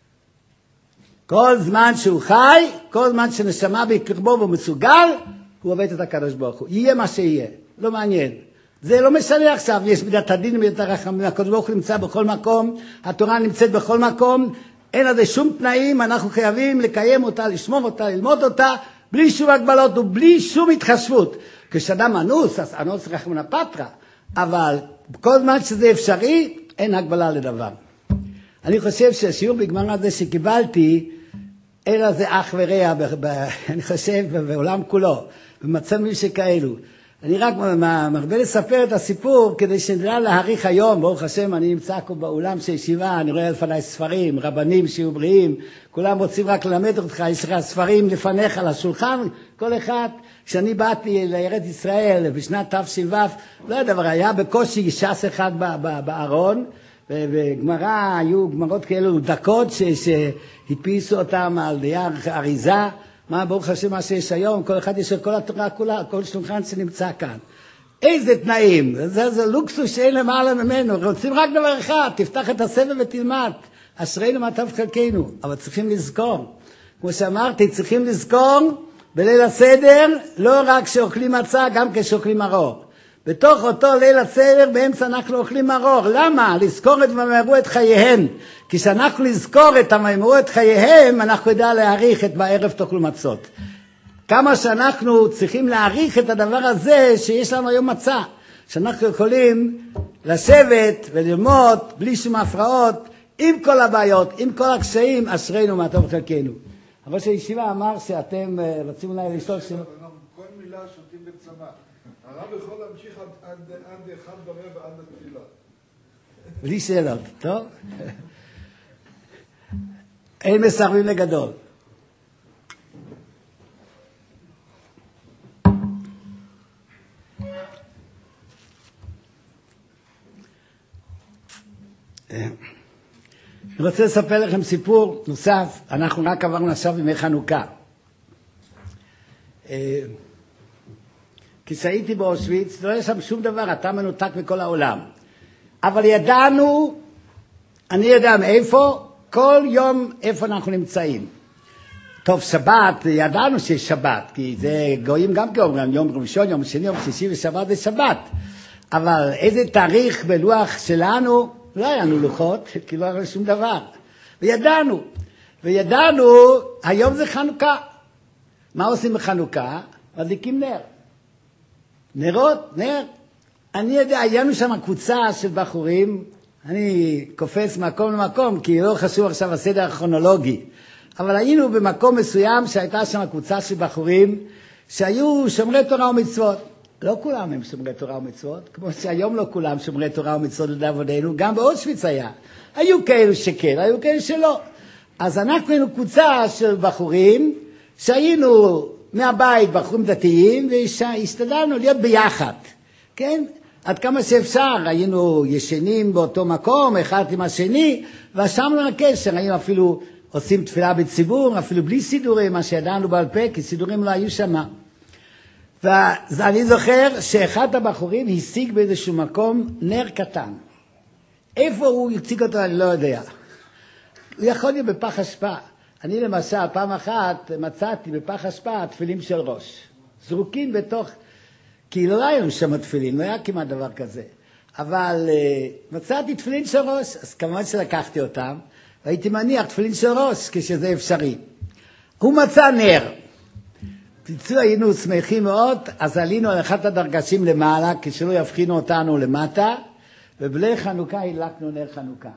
A: כל זמן שהוא חי, כל זמן שנשמה בקרבו והוא מסוגל, הוא עובד את הקדוש ברוך הוא. יהיה מה שיהיה, לא מעניין. זה לא משנה עכשיו, יש מידת הדין, מידת הרחמים, הקדוש ברוך הוא נמצא בכל מקום, התורה נמצאת בכל מקום, אין לזה שום תנאים, אנחנו חייבים לקיים אותה, לשמור אותה, ללמוד אותה, בלי שום הגבלות ובלי שום התחשבות. כשאדם אנוס, אז אנוס רחמנא פטרא, אבל כל זמן שזה אפשרי, אין הגבלה לדבר. אני חושב שהשיעור בגמרא הזה שקיבלתי, אין לזה אח ורע, ב- ב- אני חושב, בעולם כולו, במצבים שכאלו. אני רק מרבה לספר את הסיפור, כדי שנדע להעריך היום, ברוך השם, אני נמצא פה באולם של ישיבה, אני רואה לפני ספרים, רבנים שיהיו בריאים, כולם רוצים רק ללמד אותך, יש לך ספרים לפניך על השולחן, כל אחד. כשאני באתי לארץ ישראל בשנת תש"ו, לא יודע דבר, היה בקושי ש"ס אחד בארון, וגמרא, היו גמרות כאלו דקות שהדפיסו אותם על דייר אריזה, מה ברוך השם מה שיש היום, כל אחד יש כל התורה כולה, כל שולחן שנמצא כאן. איזה תנאים, זה, זה לוקסוס שאין למעלה ממנו, רוצים רק דבר אחד, תפתח את הסבב ותלמד, אשרינו מה טוב חלקנו, אבל צריכים לזכור, כמו שאמרתי, צריכים לזכור, בליל הסדר, לא רק שאוכלים מצה, גם כשאוכלים מרור. בתוך אותו ליל הסדר, באמצע אנחנו אוכלים מרור. למה? לזכור את ומאמרו את חייהם. כשאנחנו לזכור את ומאמרו את חייהם, אנחנו יודע להעריך את בערב תאכלו מצות. כמה שאנחנו צריכים להעריך את הדבר הזה, שיש לנו היום מצה. שאנחנו יכולים לשבת וללמוד, בלי שום הפרעות, עם כל הבעיות, עם כל הקשיים, אשרינו מה טוב חלקנו. אבל שהישיבה אמר שאתם רוצים אולי לשאול שאלות.
B: כל מילה שותים בצמא. הרב יכול להמשיך עד אחד ברבע עד התפילה.
A: בלי שאלות, טוב? אין מסרבים לגדול. אני רוצה לספר לכם סיפור נוסף, אנחנו רק עברנו עכשיו בימי חנוכה. כשהייתי באושוויץ, לא היה שם שום דבר, אתה מנותק מכל העולם. אבל ידענו, אני יודע מאיפה, כל יום איפה אנחנו נמצאים. טוב, שבת, ידענו שיש שבת, כי זה גויים גם כאומרים, יום ראשון, יום שני, יום שישי ושבת זה שבת. אבל איזה תאריך בלוח שלנו, לא היה לנו לוחות, כי לא היה שום דבר. וידענו, וידענו, היום זה חנוכה. מה עושים בחנוכה? מדליקים נר. נרות, נר. אני יודע, היינו שם קבוצה של בחורים, אני קופץ מקום למקום, כי לא חשוב עכשיו הסדר הכרונולוגי. אבל היינו במקום מסוים שהייתה שם קבוצה של בחורים שהיו שומרי תורה ומצוות. לא כולם הם שומרי תורה ומצוות, כמו שהיום לא כולם שומרי תורה ומצוות לדאבוננו, גם באושוויץ היה. היו כאלו שכן, היו כאלו שלא. אז אנחנו היינו קבוצה של בחורים שהיינו מהבית בחורים דתיים והשתדלנו להיות ביחד. כן? עד כמה שאפשר, היינו ישנים באותו מקום, אחד עם השני, ושמנו לקשר, היינו אפילו עושים תפילה בציבור, אפילו בלי סידורים, מה שידענו בעל פה, כי סידורים לא היו שם. ואני זוכר שאחד הבחורים השיג באיזשהו מקום נר קטן. איפה הוא הציג אותו, אני לא יודע. הוא יכול להיות בפח אשפה. אני למשל, פעם אחת מצאתי בפח אשפה תפילים של ראש. זרוקים בתוך, כי לא היה לנו שם תפילין, לא היה כמעט דבר כזה. אבל uh, מצאתי תפילין של ראש, אז כמובן שלקחתי אותם, והייתי מניח תפילין של ראש כשזה אפשרי. הוא מצא נר. בקיצור, היינו שמחים מאוד, אז עלינו על אחד הדרגשים למעלה, כשלא יבחינו אותנו למטה, ובלי חנוכה הדלקנו נר חנוכה.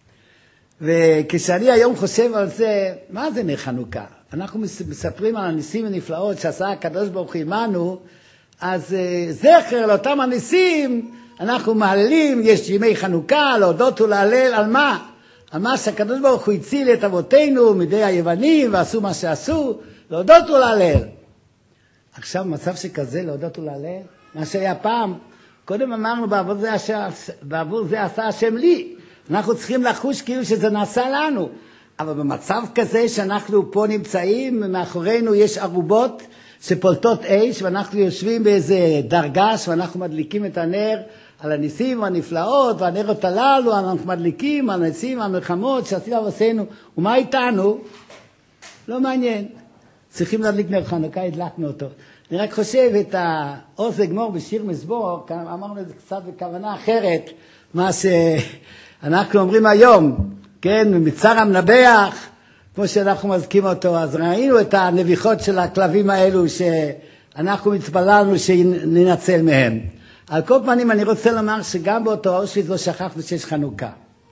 A: וכשאני היום חושב על זה, מה זה נר חנוכה? אנחנו מספרים על הניסים ונפלאות שעשה הקדוש ברוך הוא עמנו, אז זכר לאותם הניסים, אנחנו מעללים, יש ימי חנוכה, להודות ולהלל, על מה? על מה שהקדוש ברוך הוא הציל את אבותינו מידי היוונים, ועשו מה שעשו, להודות ולהלל. עכשיו מצב שכזה, להודות ולהלל, מה שהיה פעם, קודם אמרנו, בעבור זה, השם, בעבור זה עשה השם לי. אנחנו צריכים לחוש כאילו שזה נעשה לנו. אבל במצב כזה שאנחנו פה נמצאים, מאחורינו יש ערובות שפולטות אש, ואנחנו יושבים באיזה דרגש, ואנחנו מדליקים את הנר על הניסים והנפלאות, והנרות הללו, אנחנו מדליקים על הניסים והמלחמות שעשינו ועשינו. ומה איתנו? לא מעניין. צריכים להדליק נר חנוכה, הדלקנו אותו. אני רק חושב את העוז לגמור בשיר מזמור, אמרנו את זה קצת בכוונה אחרת, מה שאנחנו אומרים היום, כן, מצר המנבח, כמו שאנחנו מזכים אותו, אז ראינו את הנביחות של הכלבים האלו, שאנחנו מתפללנו שננצל מהם. על כל פנים אני רוצה לומר שגם באותו אושוויץ לא שכחנו שיש חנוכה.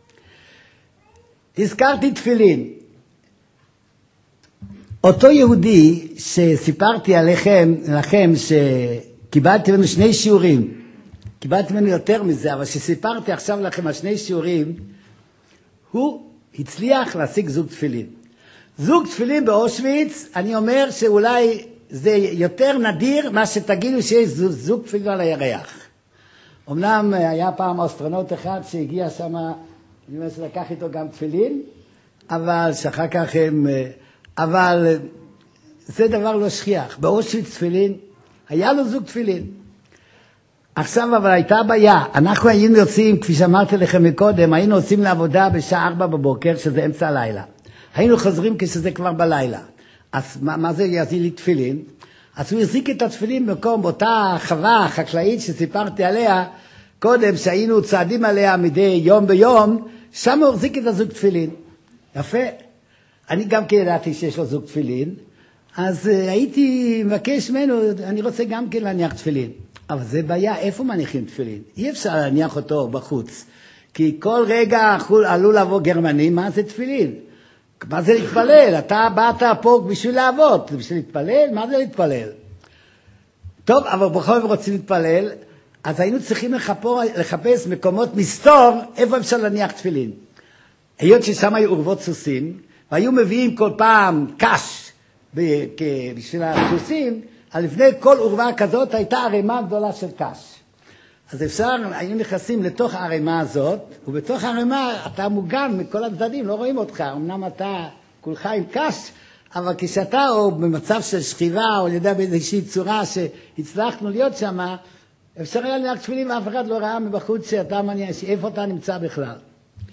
A: הזכרתי תפילין. אותו יהודי שסיפרתי עליכם, לכם, שקיבלתי ממנו שני שיעורים, קיבלתי ממנו יותר מזה, אבל שסיפרתי עכשיו לכם על שני שיעורים, הוא הצליח להשיג זוג תפילין. זוג תפילין באושוויץ, אני אומר שאולי זה יותר נדיר מה שתגידו שיש זוג תפילין על הירח. אמנם היה פעם אסטרונאוט אחד שהגיע שם, אני אומר שלקח איתו גם תפילין, אבל שאחר כך הם... אבל זה דבר לא שכיח. באושוויץ תפילין, היה לו זוג תפילין. עכשיו אבל הייתה בעיה. אנחנו היינו יוצאים, כפי שאמרתי לכם מקודם, היינו יוצאים לעבודה בשעה ארבע בבוקר, שזה אמצע הלילה. היינו חוזרים כשזה כבר בלילה. אז מה, מה זה יזיל לי תפילין? אז הוא החזיק את התפילין במקום, באותה חווה חקלאית שסיפרתי עליה, קודם שהיינו צעדים עליה מדי יום ביום, שם הוא החזיק את הזוג תפילין. יפה. אני גם כן ידעתי שיש לו זוג תפילין, אז uh, הייתי מבקש ממנו, אני רוצה גם כן להניח תפילין. אבל זה בעיה, איפה מניחים תפילין? אי אפשר להניח אותו בחוץ. כי כל רגע עלו לבוא גרמנים, מה זה תפילין? מה זה להתפלל? אתה באת פה בשביל לעבוד, בשביל להתפלל? מה זה להתפלל? טוב, אבל בכל זאת רוצים להתפלל, אז היינו צריכים לחפור, לחפש מקומות מסתור, איפה אפשר להניח תפילין. היות ששם היו עורבות סוסים, והיו מביאים כל פעם קש בשביל הסוסים, אז לפני כל עורבה כזאת הייתה ערימה גדולה של קש. אז אפשר, היינו נכנסים לתוך הערימה הזאת, ובתוך הערימה אתה מוגן מכל הצדדים, לא רואים אותך, אמנם אתה כולך עם קש, אבל כשאתה או במצב של שכיבה, או אני יודע באיזושהי צורה שהצלחנו להיות שם, אפשר היה להניח תפילין ואף אחד לא ראה מבחוץ שאתה מניח, שאיפה אתה נמצא בכלל.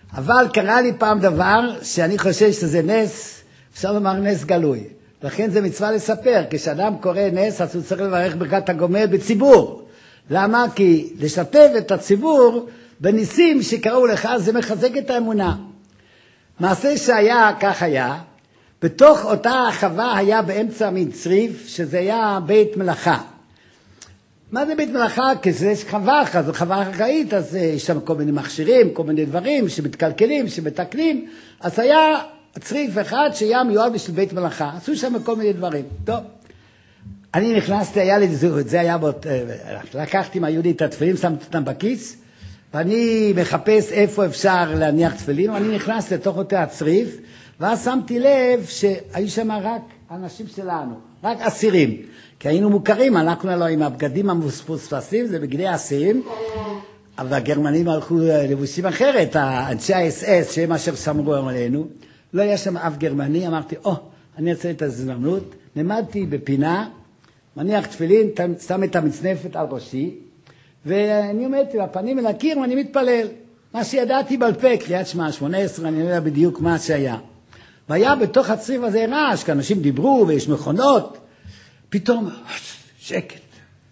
A: אבל קרה לי פעם דבר שאני חושב שזה נס, אפשר לומר נס גלוי. לכן זה מצווה לספר, כשאדם קורא נס, אז הוא צריך לברך ברכת הגומל בציבור. למה? כי לשתף את הציבור בניסים שקראו לך, זה מחזק את האמונה. מעשה שהיה, כך היה, בתוך אותה חווה היה באמצע מין צריף, שזה היה בית מלאכה. מה זה בית מלאכה? כי זה חווה, זו חווה חקאית, אז יש שם כל מיני מכשירים, כל מיני דברים שמתקלקלים, שמתקנים, אז היה צריף אחד שהיה מיועד בשביל בית מלאכה, עשו שם כל מיני דברים. טוב, אני נכנסתי, היה לי זו, זה היה בו, לקחתי מהיהודי את התפילין, שמתי אותם בכיס, ואני מחפש איפה אפשר להניח תפילין, ואני נכנס לתוך אותה הצריף, ואז שמתי לב שהיו שם רק אנשים שלנו, רק אסירים, כי היינו מוכרים, הלכנו לו עם הבגדים המפוספסים, זה בגדי אסירים, אבל הגרמנים הלכו לבושים אחרת, האנשי ה-אס אס, שהם אשר שמרו עלינו, לא היה שם אף גרמני, אמרתי, או, oh, אני אצא את הזדמנות, נעמדתי בפינה, מניח תפילין, שם את המצנפת על ראשי, ואני עומדתי בפנים אל הקיר ואני מתפלל. מה שידעתי בעל פה, קריאת שמע שמונה עשרה, אני לא יודע בדיוק מה שהיה. והיה בתוך הצריף הזה רעש, כי אנשים דיברו ויש מכונות, פתאום שקט.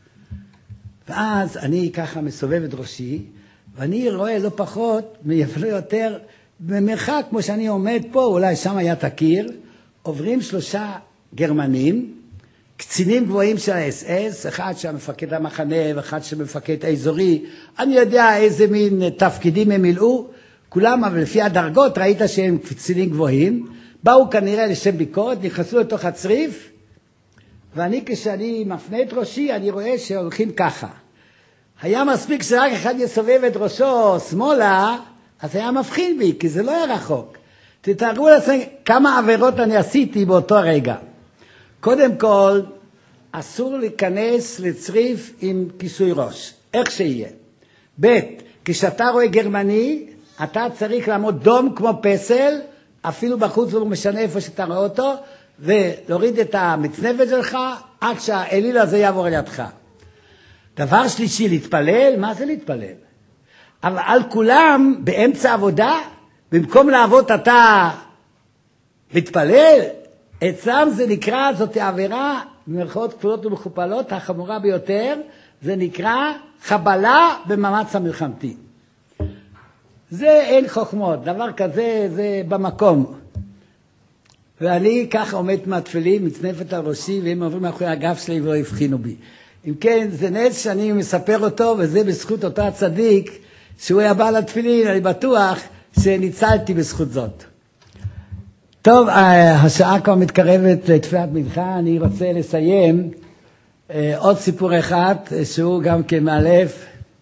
A: ואז אני ככה מסובב את ראשי, ואני רואה לא פחות, ולא יותר, במרחק כמו שאני עומד פה, אולי שם היה תקיר, עוברים שלושה גרמנים, קצינים גבוהים של ה-אס אס, אחד שמפקד המחנה ואחד שמפקד האזורי, אני יודע איזה מין תפקידים הם מילאו, כולם, אבל לפי הדרגות ראית שהם קצינים גבוהים, באו כנראה לשם ביקורת, נכנסו לתוך הצריף, ואני כשאני מפנה את ראשי, אני רואה שהולכים ככה. היה מספיק שרק אחד יסובב את ראשו שמאלה, אז היה מבחין בי, כי זה לא היה רחוק. תתארו לכם כמה עבירות אני עשיתי באותו רגע. קודם כל, אסור להיכנס לצריף עם כיסוי ראש, איך שיהיה. ב', כשאתה רואה גרמני, אתה צריך לעמוד דום כמו פסל, אפילו בחוץ לא משנה איפה שאתה רואה אותו, ולהוריד את המצנפת שלך, עד שהאליל הזה יעבור לידך. דבר שלישי, להתפלל, מה זה להתפלל? אבל על כולם, באמצע עבודה, במקום לעבוד אתה מתפלל, אצלם זה נקרא, זאת העבירה, במרכאות כפולות ומכופלות, החמורה ביותר, זה נקרא חבלה במאמץ המלחמתי. זה אין חוכמות, דבר כזה זה במקום. ואני ככה עומד מהתפילין, מצנפת על ראשי, והם עוברים מאחורי הגב שלי ולא הבחינו בי. אם כן, זה נס שאני מספר אותו, וזה בזכות אותו הצדיק, שהוא היה בעל התפילין, אני בטוח שניצלתי בזכות זאת. טוב, השעה כבר מתקרבת לתפילת מנחה, אני רוצה לסיים עוד סיפור אחד, שהוא גם כן מאלף.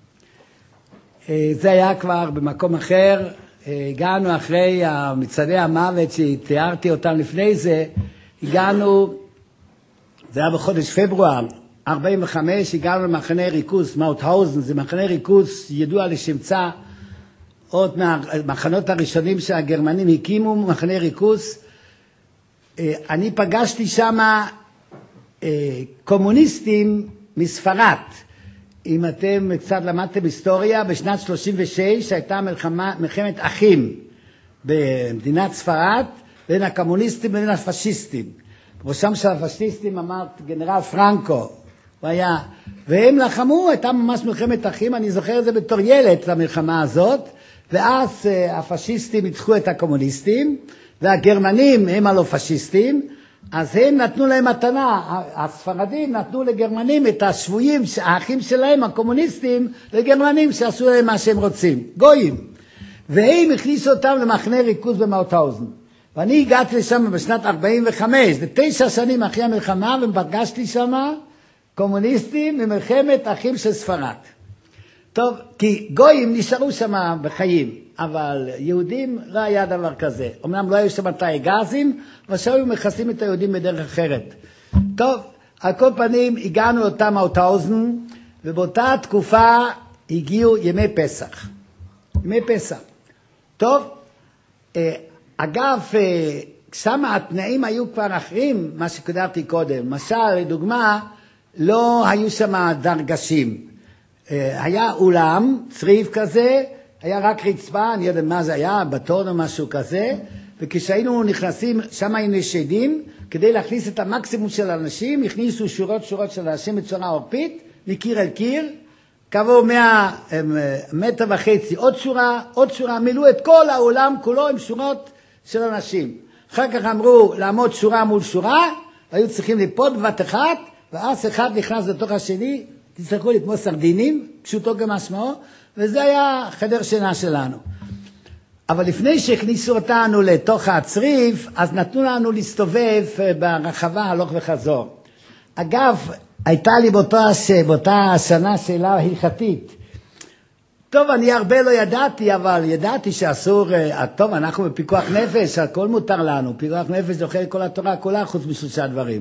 A: זה היה כבר במקום אחר, הגענו אחרי מצעדי המוות שתיארתי אותם לפני זה, הגענו, זה היה בחודש פברואר, ארבעים וחמש, הגענו למחנה ריכוז, מאוטהאוזן, זה מחנה ריכוז ידוע לשמצה, עוד מהמחנות הראשונים שהגרמנים הקימו, מחנה ריכוז. אני פגשתי שם קומוניסטים מספרד. אם אתם קצת למדתם היסטוריה, בשנת שלושים ושש הייתה מלחמה, מלחמת אחים במדינת ספרד, בין הקומוניסטים ובין הפשיסטים. בראשם של הפשיסטים אמר גנרל פרנקו, והיה, והם לחמו, הייתה ממש מלחמת אחים, אני זוכר את זה בתור ילד למלחמה הזאת, ואז הפשיסטים ניצחו את הקומוניסטים, והגרמנים הם הלא פשיסטים, אז הם נתנו להם מתנה, הספרדים נתנו לגרמנים את השבויים, האחים שלהם, הקומוניסטים, לגרמנים שעשו להם מה שהם רוצים, גויים. והם הכניסו אותם למחנה ריכוז במאוטהאוזן. ואני הגעתי לשם בשנת ארבעים וחמש, זה תשע שנים אחרי המלחמה, ופגשתי שם קומוניסטים ממלחמת אחים של ספרד. טוב, כי גויים נשארו שם בחיים, אבל יהודים לא היה דבר כזה. אמנם לא היו שם תאי גזים, אבל שהיו מכסים את היהודים בדרך אחרת. טוב, על כל פנים הגענו לאותם מאוטהאוזן, ובאותה תקופה הגיעו ימי פסח. ימי פסח. טוב, אגב, שם התנאים היו כבר אחרים, מה שקדרתי קודם. למשל, לדוגמה, לא היו שם דרגשים. היה אולם, צריף כזה, היה רק רצפה, אני יודע מה זה היה, בטון או משהו כזה, וכשהיינו נכנסים, שם היינו שדים, כדי להכניס את המקסימום של האנשים, הכניסו שורות שורות של אנשים בצורה עורפית, מקיר אל קיר, כעבור מאה מטר וחצי, עוד שורה, עוד שורה, מילאו את כל העולם כולו עם שורות של אנשים. אחר כך אמרו לעמוד שורה מול שורה, והיו צריכים ליפות בבת אחת, ואז אחד נכנס לתוך השני, תצטרכו לי כמו סרדינים, פשוטו כמשמעו, וזה היה חדר שינה שלנו. אבל לפני שהכניסו אותנו לתוך הצריף, אז נתנו לנו להסתובב ברחבה הלוך וחזור. אגב, הייתה לי באותה, באותה שנה שאלה הלכתית. טוב, אני הרבה לא ידעתי, אבל ידעתי שאסור, טוב, אנחנו בפיקוח נפש, הכל מותר לנו, פיקוח נפש זוכה כל התורה כולה חוץ משלושה דברים.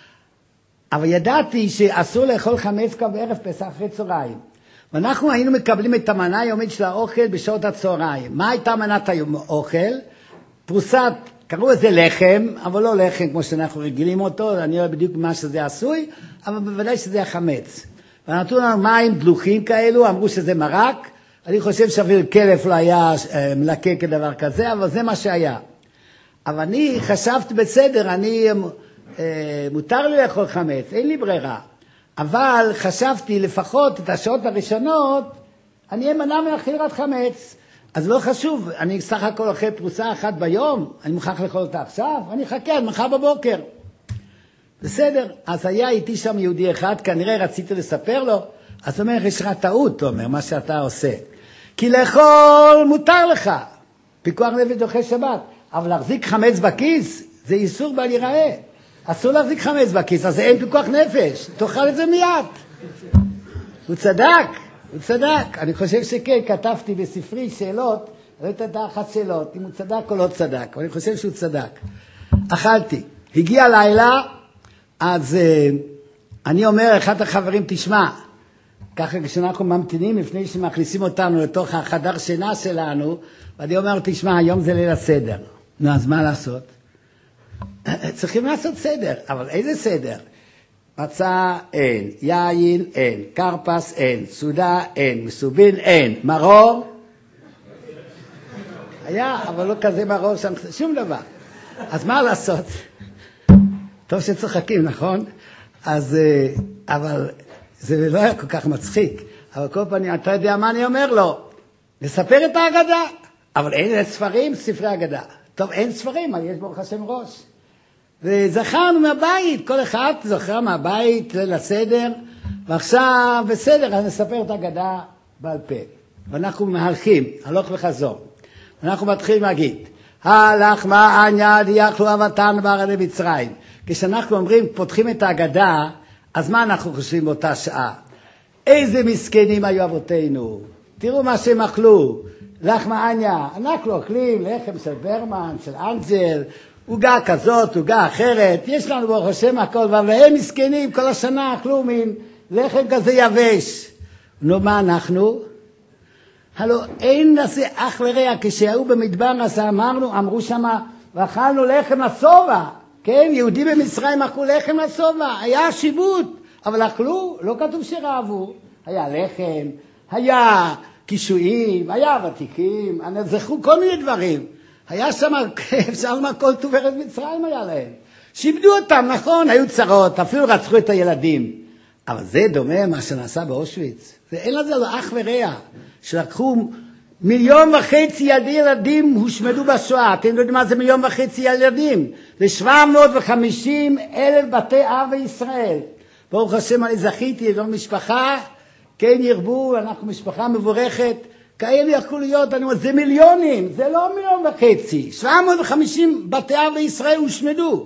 A: אבל ידעתי שאסור לאכול חמץ כבר בערב פסח אחרי צהריים. ואנחנו היינו מקבלים את המנה היומית של האוכל בשעות הצהריים. מה הייתה מנת האוכל? פרוסת, קראו לזה לחם, אבל לא לחם כמו שאנחנו רגילים אותו, אני לא יודע בדיוק מה שזה עשוי, אבל בוודאי שזה החמץ. ונתנו לנו מים דלוחים כאלו, אמרו שזה מרק, אני חושב שאפילו כלף לא היה מלקק כדבר כזה, אבל זה מה שהיה. אבל אני חשבתי בסדר, אני, מותר לי לאכול חמץ, אין לי ברירה. אבל חשבתי לפחות את השעות הראשונות, אני אמנע מאכיל רק חמץ. אז לא חשוב, אני סך הכל אוכל פרוסה אחת ביום, אני מוכרח לאכול אותה עכשיו, אני אחכה עד מחר בבוקר. בסדר, אז היה איתי שם יהודי אחד, כנראה רציתי לספר לו, אז הוא אומר, יש לך טעות, הוא אומר, מה שאתה עושה. כי לאכול מותר לך, פיקוח נפש דוחה שבת, אבל להחזיק חמץ בכיס, זה איסור בל ייראה. אסור להחזיק חמץ בכיס, אז אין פיקוח נפש, תאכל את זה מיד. הוא צדק, הוא צדק. אני חושב שכן, כתבתי בספרי שאלות, לא יודעת אחת שאלות, אם הוא צדק או לא צדק, אבל אני חושב שהוא צדק. אכלתי. הגיע לילה, אז uh, אני אומר, אחד החברים, תשמע, ככה כשאנחנו ממתינים לפני שמכניסים אותנו לתוך החדר שינה שלנו, ואני אומר, תשמע, היום זה ליל הסדר. נו, אז מה לעשות? צריכים לעשות סדר, אבל איזה סדר? מצה אין, יין אין, קרפס אין, סודה אין, מסובין אין, מרור? היה, אבל לא כזה מרור שם, שום דבר. אז מה לעשות? טוב שצוחקים, נכון? אז, אבל זה לא היה כל כך מצחיק. אבל כל פעם, אתה יודע מה אני אומר לו? לספר את ההגדה. אבל אין ספרים, ספרי הגדה. טוב, אין ספרים, אבל יש ברוך השם ראש. וזכרנו מהבית, כל אחד זוכר מהבית לסדר, ועכשיו בסדר, אז נספר את ההגדה בעל פה. ואנחנו מהלכים, הלוך וחזור. ואנחנו מתחילים להגיד, הלך מעניה דיחלו אבותינו בארץ מצרים. כשאנחנו אומרים, פותחים את ההגדה, אז מה אנחנו חושבים באותה שעה? איזה מסכנים היו אבותינו. תראו מה שהם אכלו. לך מעניה, אנחנו אוכלים לחם של ברמן, של אנג'ל, עוגה כזאת, עוגה אחרת, יש לנו ברוך השם הכל, והם מסכנים, כל השנה אכלו מין לחם כזה יבש. נו, מה אנחנו? הלוא אין לזה אח לרע, כשהיו במדבר, אז אמרנו, אמרו שמה, ואכלנו לחם הסובה, כן, יהודים במצרים אכלו לחם הסובה, היה שיבוט, אבל אכלו, לא כתוב שרעבו, היה לחם, היה קישואים, היה ותיקים, זכרו כל מיני דברים. היה שם, אפשר לומר, כל טוב ארץ מצרים היה להם. שיבדו אותם, נכון, היו צרות, אפילו רצחו את הילדים. אבל זה דומה מה שנעשה באושוויץ. ואין לזה אח ורע, שלקחו מיליון וחצי ילדי ילדים הושמדו בשואה. אתם יודעים מה זה מיליון וחצי ילדים? זה שבע מאות וחמישים אלף בתי אב בישראל. ברוך השם, אני זכיתי, יש לנו משפחה, כן ירבו, אנחנו משפחה מבורכת, כאלה יכלו להיות, אני אומר, זה מיליונים, זה לא מיליון וחצי. שבע מאות וחמישים בתי אב בישראל הושמדו.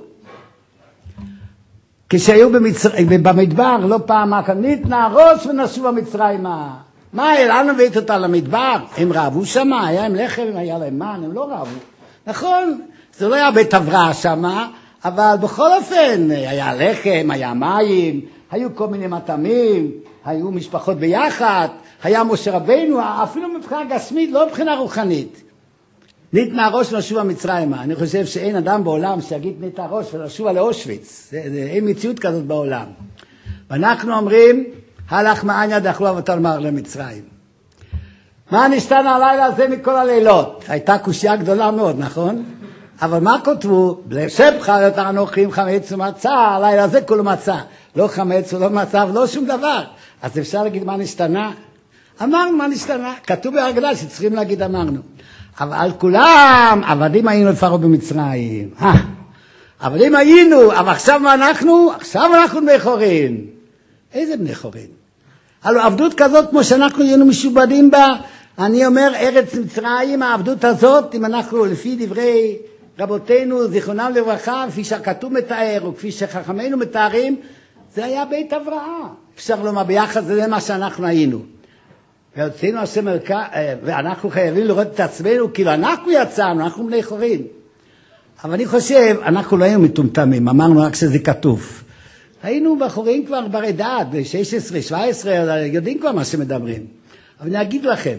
A: כשהיו במצר... במדבר, לא פעם, ניתנה ראש ונשו במצרימה. מה, אלינו הבאת אותה למדבר? הם רעבו שם, היה עם לחם, היה להם מן, הם לא רעבו. נכון, זה לא היה בית הבראה שם, אבל בכל אופן, היה לחם, היה מים, היו כל מיני מטעמים, היו משפחות ביחד, היה משה רבינו, אפילו מבחינה גשמית, לא מבחינה רוחנית. ניתנה ראש ונשובה מצרימה. אני חושב שאין אדם בעולם שיגיד ניתנה ראש ונשובה לאושוויץ. זה, זה, אין מציאות כזאת בעולם. ואנחנו אומרים, הלך מעניה דאכלו אבותינו בארץ מצרים. מה נשתנה הלילה הזה מכל הלילות? הייתה קושיה גדולה מאוד, נכון? אבל מה כותבו? לשבך יותר אנוכי עם חמץ ומצה, הלילה הזה כולו מצה. לא חמץ ולא מצה ולא שום דבר. אז אפשר להגיד מה נשתנה? אמרנו מה נשתנה. כתוב בהגדה שצריכים להגיד אמרנו. אבל על כולם, עבדים היינו לפרעה במצרים. עבדים היינו, אבל עכשיו מה אנחנו? עכשיו אנחנו בני חורין. איזה בני חורין? הלוא עבדות כזאת כמו שאנחנו היינו משובדים בה, אני אומר ארץ מצרים, העבדות הזאת, אם אנחנו לפי דברי רבותינו זיכרונם לברכה, כפי שהכתוב מתאר וכפי שחכמינו מתארים, זה היה בית הבראה. אפשר לומר ביחד, זה מה שאנחנו היינו. ויוצאנו השם מלכה, ואנחנו חייבים לראות את עצמנו, כאילו אנחנו יצאנו, אנחנו בני חורין. אבל אני חושב, אנחנו לא היינו מטומטמים, אמרנו רק שזה כתוב. היינו בחורים כבר ברי דעת, ב-שש עשרה, שבע עשרה, יודעים כבר מה שמדברים. אבל אני אגיד לכם,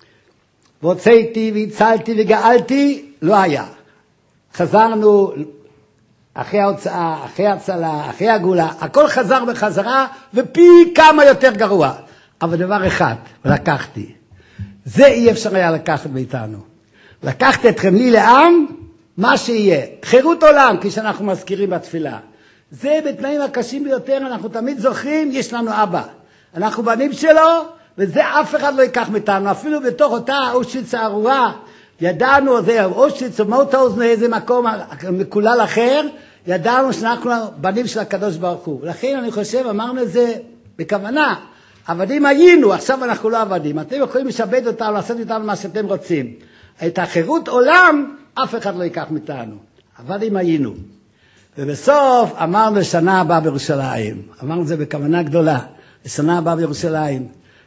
A: והוצאתי והצלתי וגאלתי, לא היה. חזרנו אחרי ההוצאה, אחרי הצלה, אחרי הגאולה, הכל חזר בחזרה, ופי כמה יותר גרוע. אבל דבר אחד, לקחתי. זה אי אפשר היה לקחת מאיתנו. לקחת אתכם לי לעם, מה שיהיה. חירות עולם, כפי שאנחנו מזכירים בתפילה. זה בתנאים הקשים ביותר, אנחנו תמיד זוכרים, יש לנו אבא. אנחנו בנים שלו, וזה אף אחד לא ייקח מאיתנו. אפילו בתוך אותה אושוויץ הארורה, ידענו, זה אושוויץ או מוטהאוזן, איזה מקום מקולל אחר, ידענו שאנחנו בנים של הקדוש ברוך הוא. ולכן אני חושב, אמרנו את זה בכוונה. עבדים היינו, עכשיו אנחנו לא עבדים. אתם יכולים לשבד אותנו, לעשות איתנו מה שאתם רוצים. את החירות עולם, אף אחד לא ייקח מאיתנו. עבדים היינו. ובסוף אמרנו לשנה הבאה בירושלים. אמרנו זה בכוונה גדולה. לשנה הבאה בירושלים.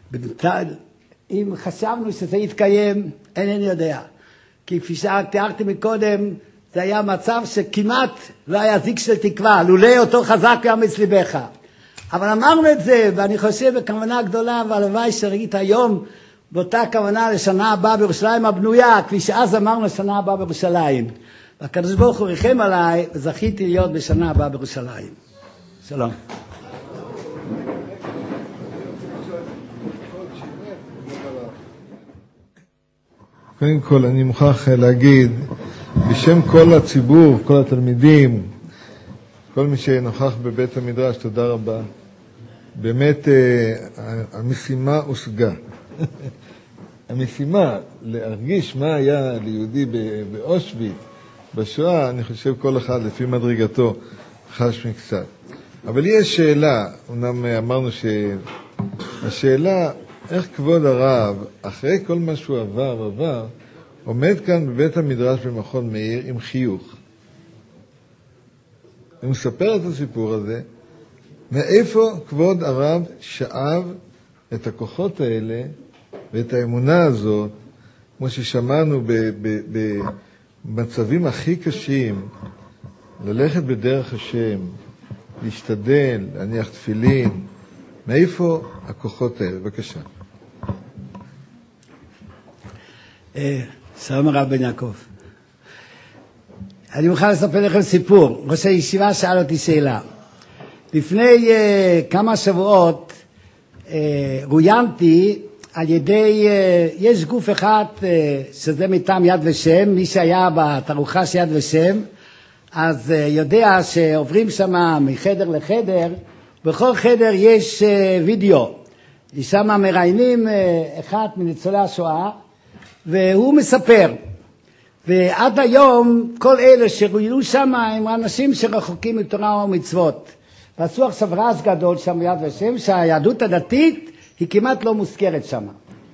A: אם חשבנו שזה יתקיים, אינני יודע. כי כפי שתיארתי מקודם, זה היה מצב שכמעט לא היה זיק של תקווה. לולא אותו חזק ואמץ ליבך. אבל אמרנו את זה, ואני חושב בכוונה גדולה, והלוואי שראית היום באותה כוונה לשנה הבאה בירושלים הבנויה, כפי שאז אמרנו לשנה הבאה בירושלים. והקדוש ברוך הוא ריחם עליי, וזכיתי להיות בשנה הבאה בירושלים. שלום.
B: קודם כל אני מוכרח להגיד, בשם כל הציבור, כל התלמידים, כל מי שנוכח בבית המדרש, תודה רבה. באמת המשימה הושגה. המשימה להרגיש מה היה ליהודי באושוויץ, בשואה, אני חושב כל אחד לפי מדרגתו חש מקצת. אבל יש שאלה, אמנם אמרנו שהשאלה, איך כבוד הרב, אחרי כל מה שהוא עבר, עבר, עומד כאן בבית המדרש במכון מאיר עם חיוך. הוא מספר את הסיפור הזה, מאיפה כבוד הרב שאב את הכוחות האלה ואת האמונה הזאת, כמו ששמענו במצבים הכי קשים, ללכת בדרך השם, להשתדל, להניח תפילין, מאיפה הכוחות האלה? בבקשה.
A: שלום הרב בן יעקב. אני מוכן לספר לכם סיפור. ראש הישיבה שאל אותי שאלה. לפני uh, כמה שבועות uh, רויינתי על ידי, uh, יש גוף אחד uh, שזה מטעם יד ושם, מי שהיה בתערוכה של יד ושם, אז uh, יודע שעוברים שם מחדר לחדר, בכל חדר יש uh, וידאו. שם מראיינים uh, אחד מניצולי השואה, והוא מספר. ועד היום כל אלה שרוינו שם הם אנשים שרחוקים מתורה ומצוות. ועשו עכשיו רעש גדול שם ביד ושם שהיהדות הדתית היא כמעט לא מוזכרת שם.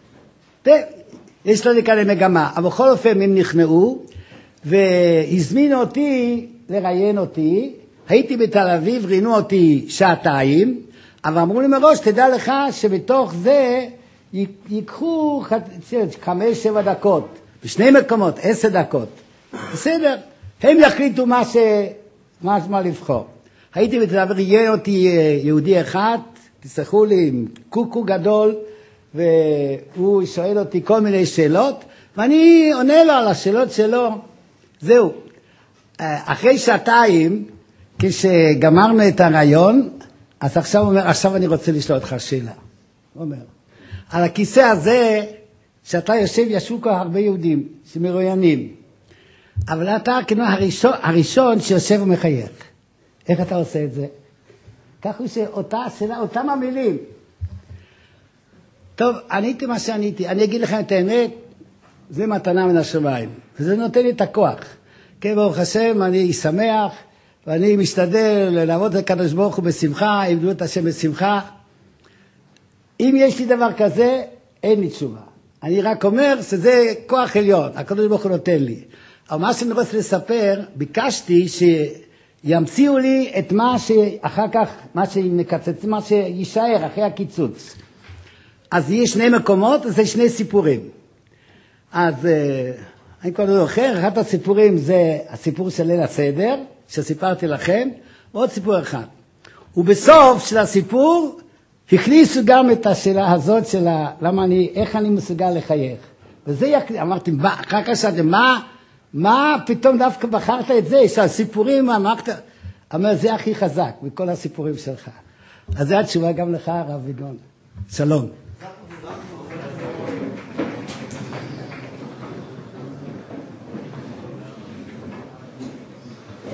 A: יש לנו כאלה מגמה, אבל בכל אופן הם נכנעו והזמינו אותי לראיין אותי. הייתי בתל אביב, ראיינו אותי שעתיים, אבל אמרו לי מראש, תדע לך שבתוך זה ייקחו חמש, שבע דקות. בשני מקומות, עשר דקות. בסדר, הם יחליטו מה, ש... מה, מה לבחור. הייתי בתל אביב, ראיין אותי יהודי אחד, תסלחו לי, עם קוקו גדול, והוא שואל אותי כל מיני שאלות, ואני עונה לו על השאלות שלו. זהו. אחרי שעתיים, כשגמרנו את הרעיון, אז עכשיו הוא אומר, עכשיו אני רוצה לשאול אותך שאלה. הוא אומר, על הכיסא הזה שאתה יושב, ישבו כבר הרבה יהודים שמרואיינים. אבל אתה כאילו הראשון, הראשון שיושב ומחייך. איך אתה עושה את זה? כך הוא שאותה שאלה, אותם המילים. טוב, עניתי מה שעניתי. אני אגיד לכם את האמת, זה מתנה מן השמיים. וזה נותן לי את הכוח. כן, ברוך השם, אני שמח, ואני משתדל לעבוד את הקדוש ברוך הוא בשמחה, עם דמות השם בשמחה. אם יש לי דבר כזה, אין לי תשובה. אני רק אומר שזה כוח עליון, הקדוש ברוך הוא נותן לי. אבל מה שאני רוצה לספר, ביקשתי שימציאו לי את מה שאחר כך, מה שמקצץ, מה שישאר אחרי הקיצוץ. אז יש שני מקומות, זה שני סיפורים. אז אני כבר לא זוכר, אחד הסיפורים זה הסיפור של ליל הסדר, שסיפרתי לכם, ועוד סיפור אחד. ובסוף של הסיפור, הכניסו גם את השאלה הזאת של למה אני, איך אני מסוגל לחייך. וזה יקליט, אמרתי, אחר כך שאתם, מה, מה פתאום דווקא בחרת את זה, שהסיפורים, אמרת, אמר, זה הכי חזק מכל הסיפורים שלך. אז זו התשובה גם לך, הרב ויגון. שלום.